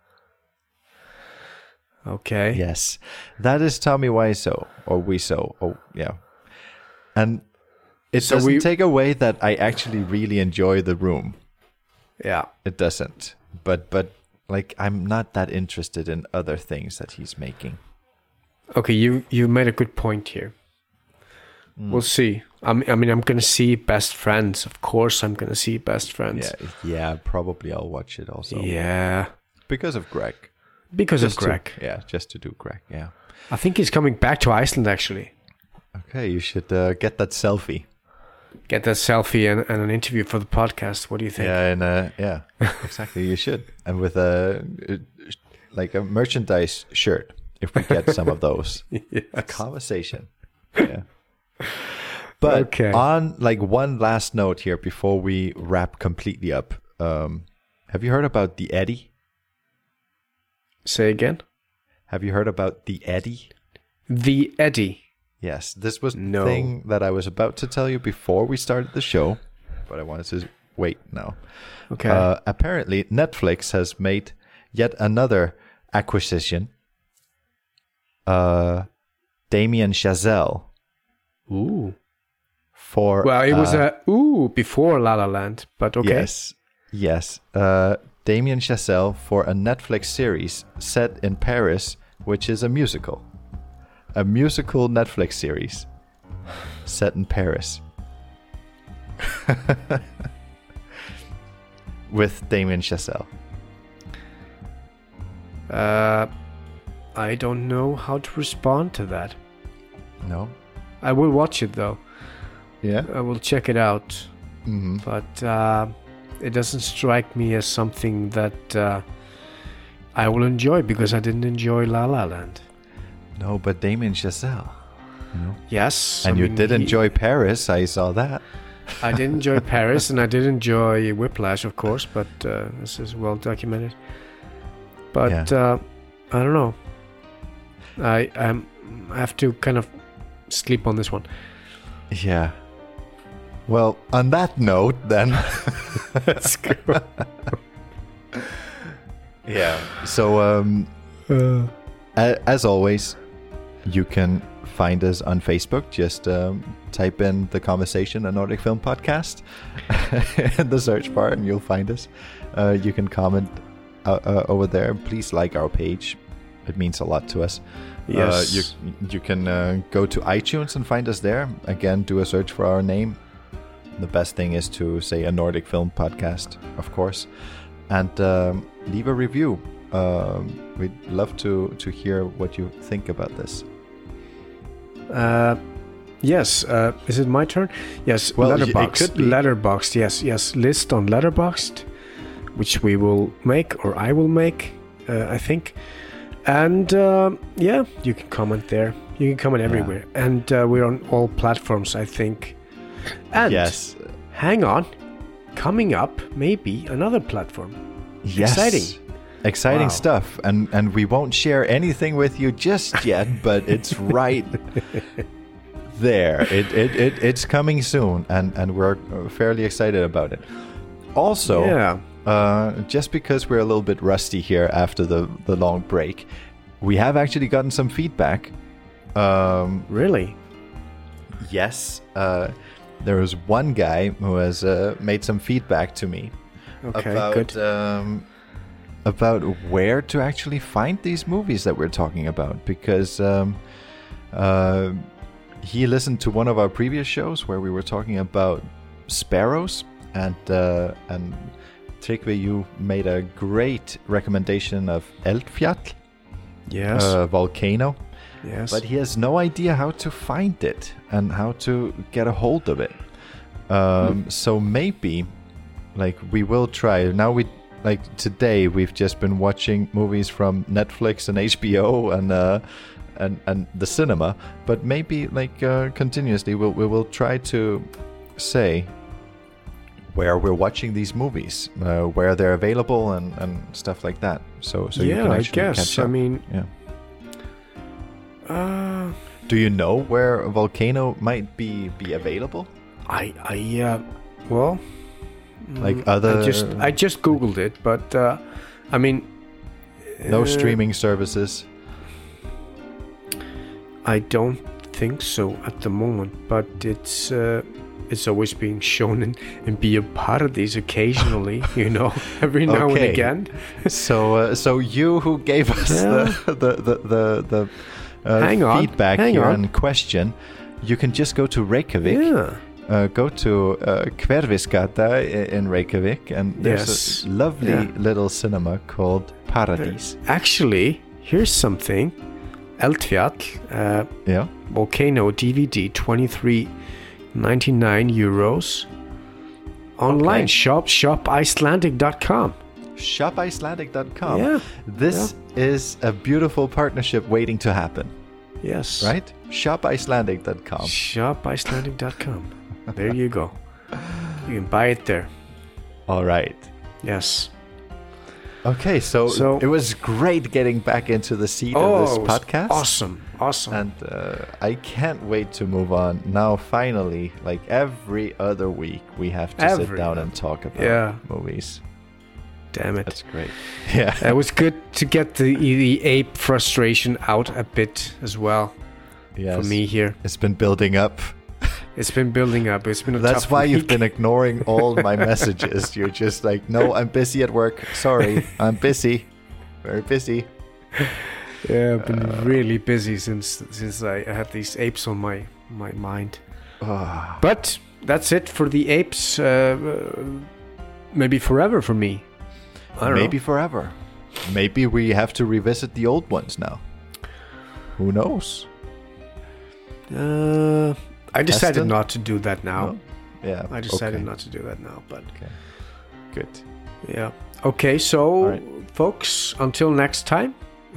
Okay. Yes, that is Tommy Wiseau or Wiseau. Oh yeah, and it doesn't take away that I actually really enjoy The Room. Yeah, it doesn't. But like I'm not that interested in other things that he's making. Okay, you made a good point here. We'll see. I mean, I'm gonna see Best Friends. Of course, I'm gonna see Best Friends. Yeah. Probably I'll watch it also. Yeah, because of Greg. Because of Greg. Just to do Greg. Yeah. I think he's coming back to Iceland actually. Okay, you should get that selfie. Get that selfie and an interview for the podcast. What do you think? Yeah, exactly. You should, and with a merchandise shirt. If we get some of those, a conversation. Yeah. But on like one last note here before we wrap completely up, have you heard about the Eddie? Say again. Have you heard about the Eddie? The Eddie. Yes, this was the thing that I was about to tell you before we started the show, but I wanted to wait now. Okay. Apparently, Netflix has made yet another acquisition. Damien Chazelle. Ooh. It was before La La Land, but okay. Yes. Damien Chazelle for a Netflix series set in Paris, which is a musical. A musical Netflix series set in Paris. With Damien Chazelle. I don't know how to respond to that. No? I will watch it though. Yeah? I will check it out. Mm-hmm. But it doesn't strike me as something that I will enjoy because I didn't enjoy La La Land. No, but Damien Chazelle. Yes. And you did enjoy Paris, I saw that. I did enjoy Paris and I did enjoy Whiplash, of course, but this is well documented. But I don't know. I have to kind of sleep on this one. Yeah. Well, on that note, then. Let's go. Yeah. So, as always, you can find us on Facebook. Just type in The Conversation, a Nordic Film Podcast, in the search bar, and you'll find us. You can comment over there. Please like our page. It means a lot to us. Yes. You can go to iTunes and find us there. Again, do a search for our name. the best thing is to say a Nordic Film Podcast, of course, and leave a review. We'd love to hear what you think about this. Yes. Is it my turn? Yes. Well, Letterboxd. it could be. Letterboxd. Yes. List on Letterboxd, which we will make, or I will make, I think. And you can comment there. You can comment everywhere. And we're on all platforms, I think. And yes. Hang on. Coming up, maybe another platform. Yes. Exciting Wow. stuff. And we won't share anything with you just yet, but it's right there. It's coming soon, and we're fairly excited about it. Also, just because we're a little bit rusty here after the long break, we have actually gotten some feedback. Really? Yes. There was one guy who has made some feedback to me about where to actually find these movies that we're talking about, because he listened to one of our previous shows where we were talking about sparrows, and Tryggvi, you made a great recommendation of Eldfjall, volcano. Yes. But he has no idea how to find it and how to get a hold of it. So maybe, we will try. Now today we've just been watching movies from Netflix and HBO and the cinema. But maybe continuously we will try to say where we're watching these movies, where they're available and stuff like that. So you can actually catch up. I mean, do you know where a volcano might be available? I just googled it, but I mean, no streaming services. I don't think so at the moment, but it's always being shown in Bio Paradis occasionally, every now and again. So you who gave us the feedback and question, you can just go to Reykjavik. Go to Hverfisgata in Reykjavik, and there's a lovely little cinema called Paradis. Actually, here's something. Eldfjall, Volcano DVD, €23.99. Online shopicelandic.com. Shopicelandic.com. Yeah. This is a beautiful partnership waiting to happen. Yes. Right? Shopicelandic.com. Shopicelandic.com. There you go. You can buy it there. All right. Yes. Okay, so it was great getting back into the seat of this podcast. Awesome. And I can't wait to move on. Now, finally, every other week, we have to sit down and talk about movies. Damn it. That's great. Yeah. It was good to get the ape frustration out a bit as well. Yes. For me here. It's been building up. It's been building up. It's been a That's tough why week. You've been ignoring all my messages. You're just no, I'm busy at work. Sorry, I'm busy. Very busy. Yeah, I've been really busy since I had these apes on my mind. But that's it for the apes. Maybe forever for me. I don't know. Forever. Maybe we have to revisit the old ones now. Who knows? I decided not to do that now. No? Yeah. I decided not to do that now, but okay. Good. Yeah. Okay, so folks, until next time,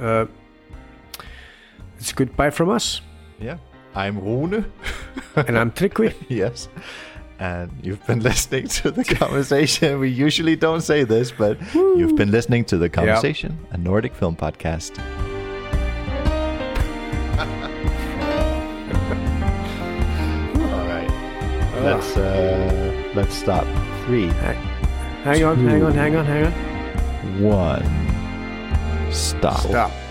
it's goodbye from us. Yeah. I'm Rune. And I'm Tryggvi. Yes. And you've been listening to The Conversation. We usually don't say this, but you've been listening to The Conversation, a Nordic film podcast. Let's stop. 3. Hang on. 1. Stop.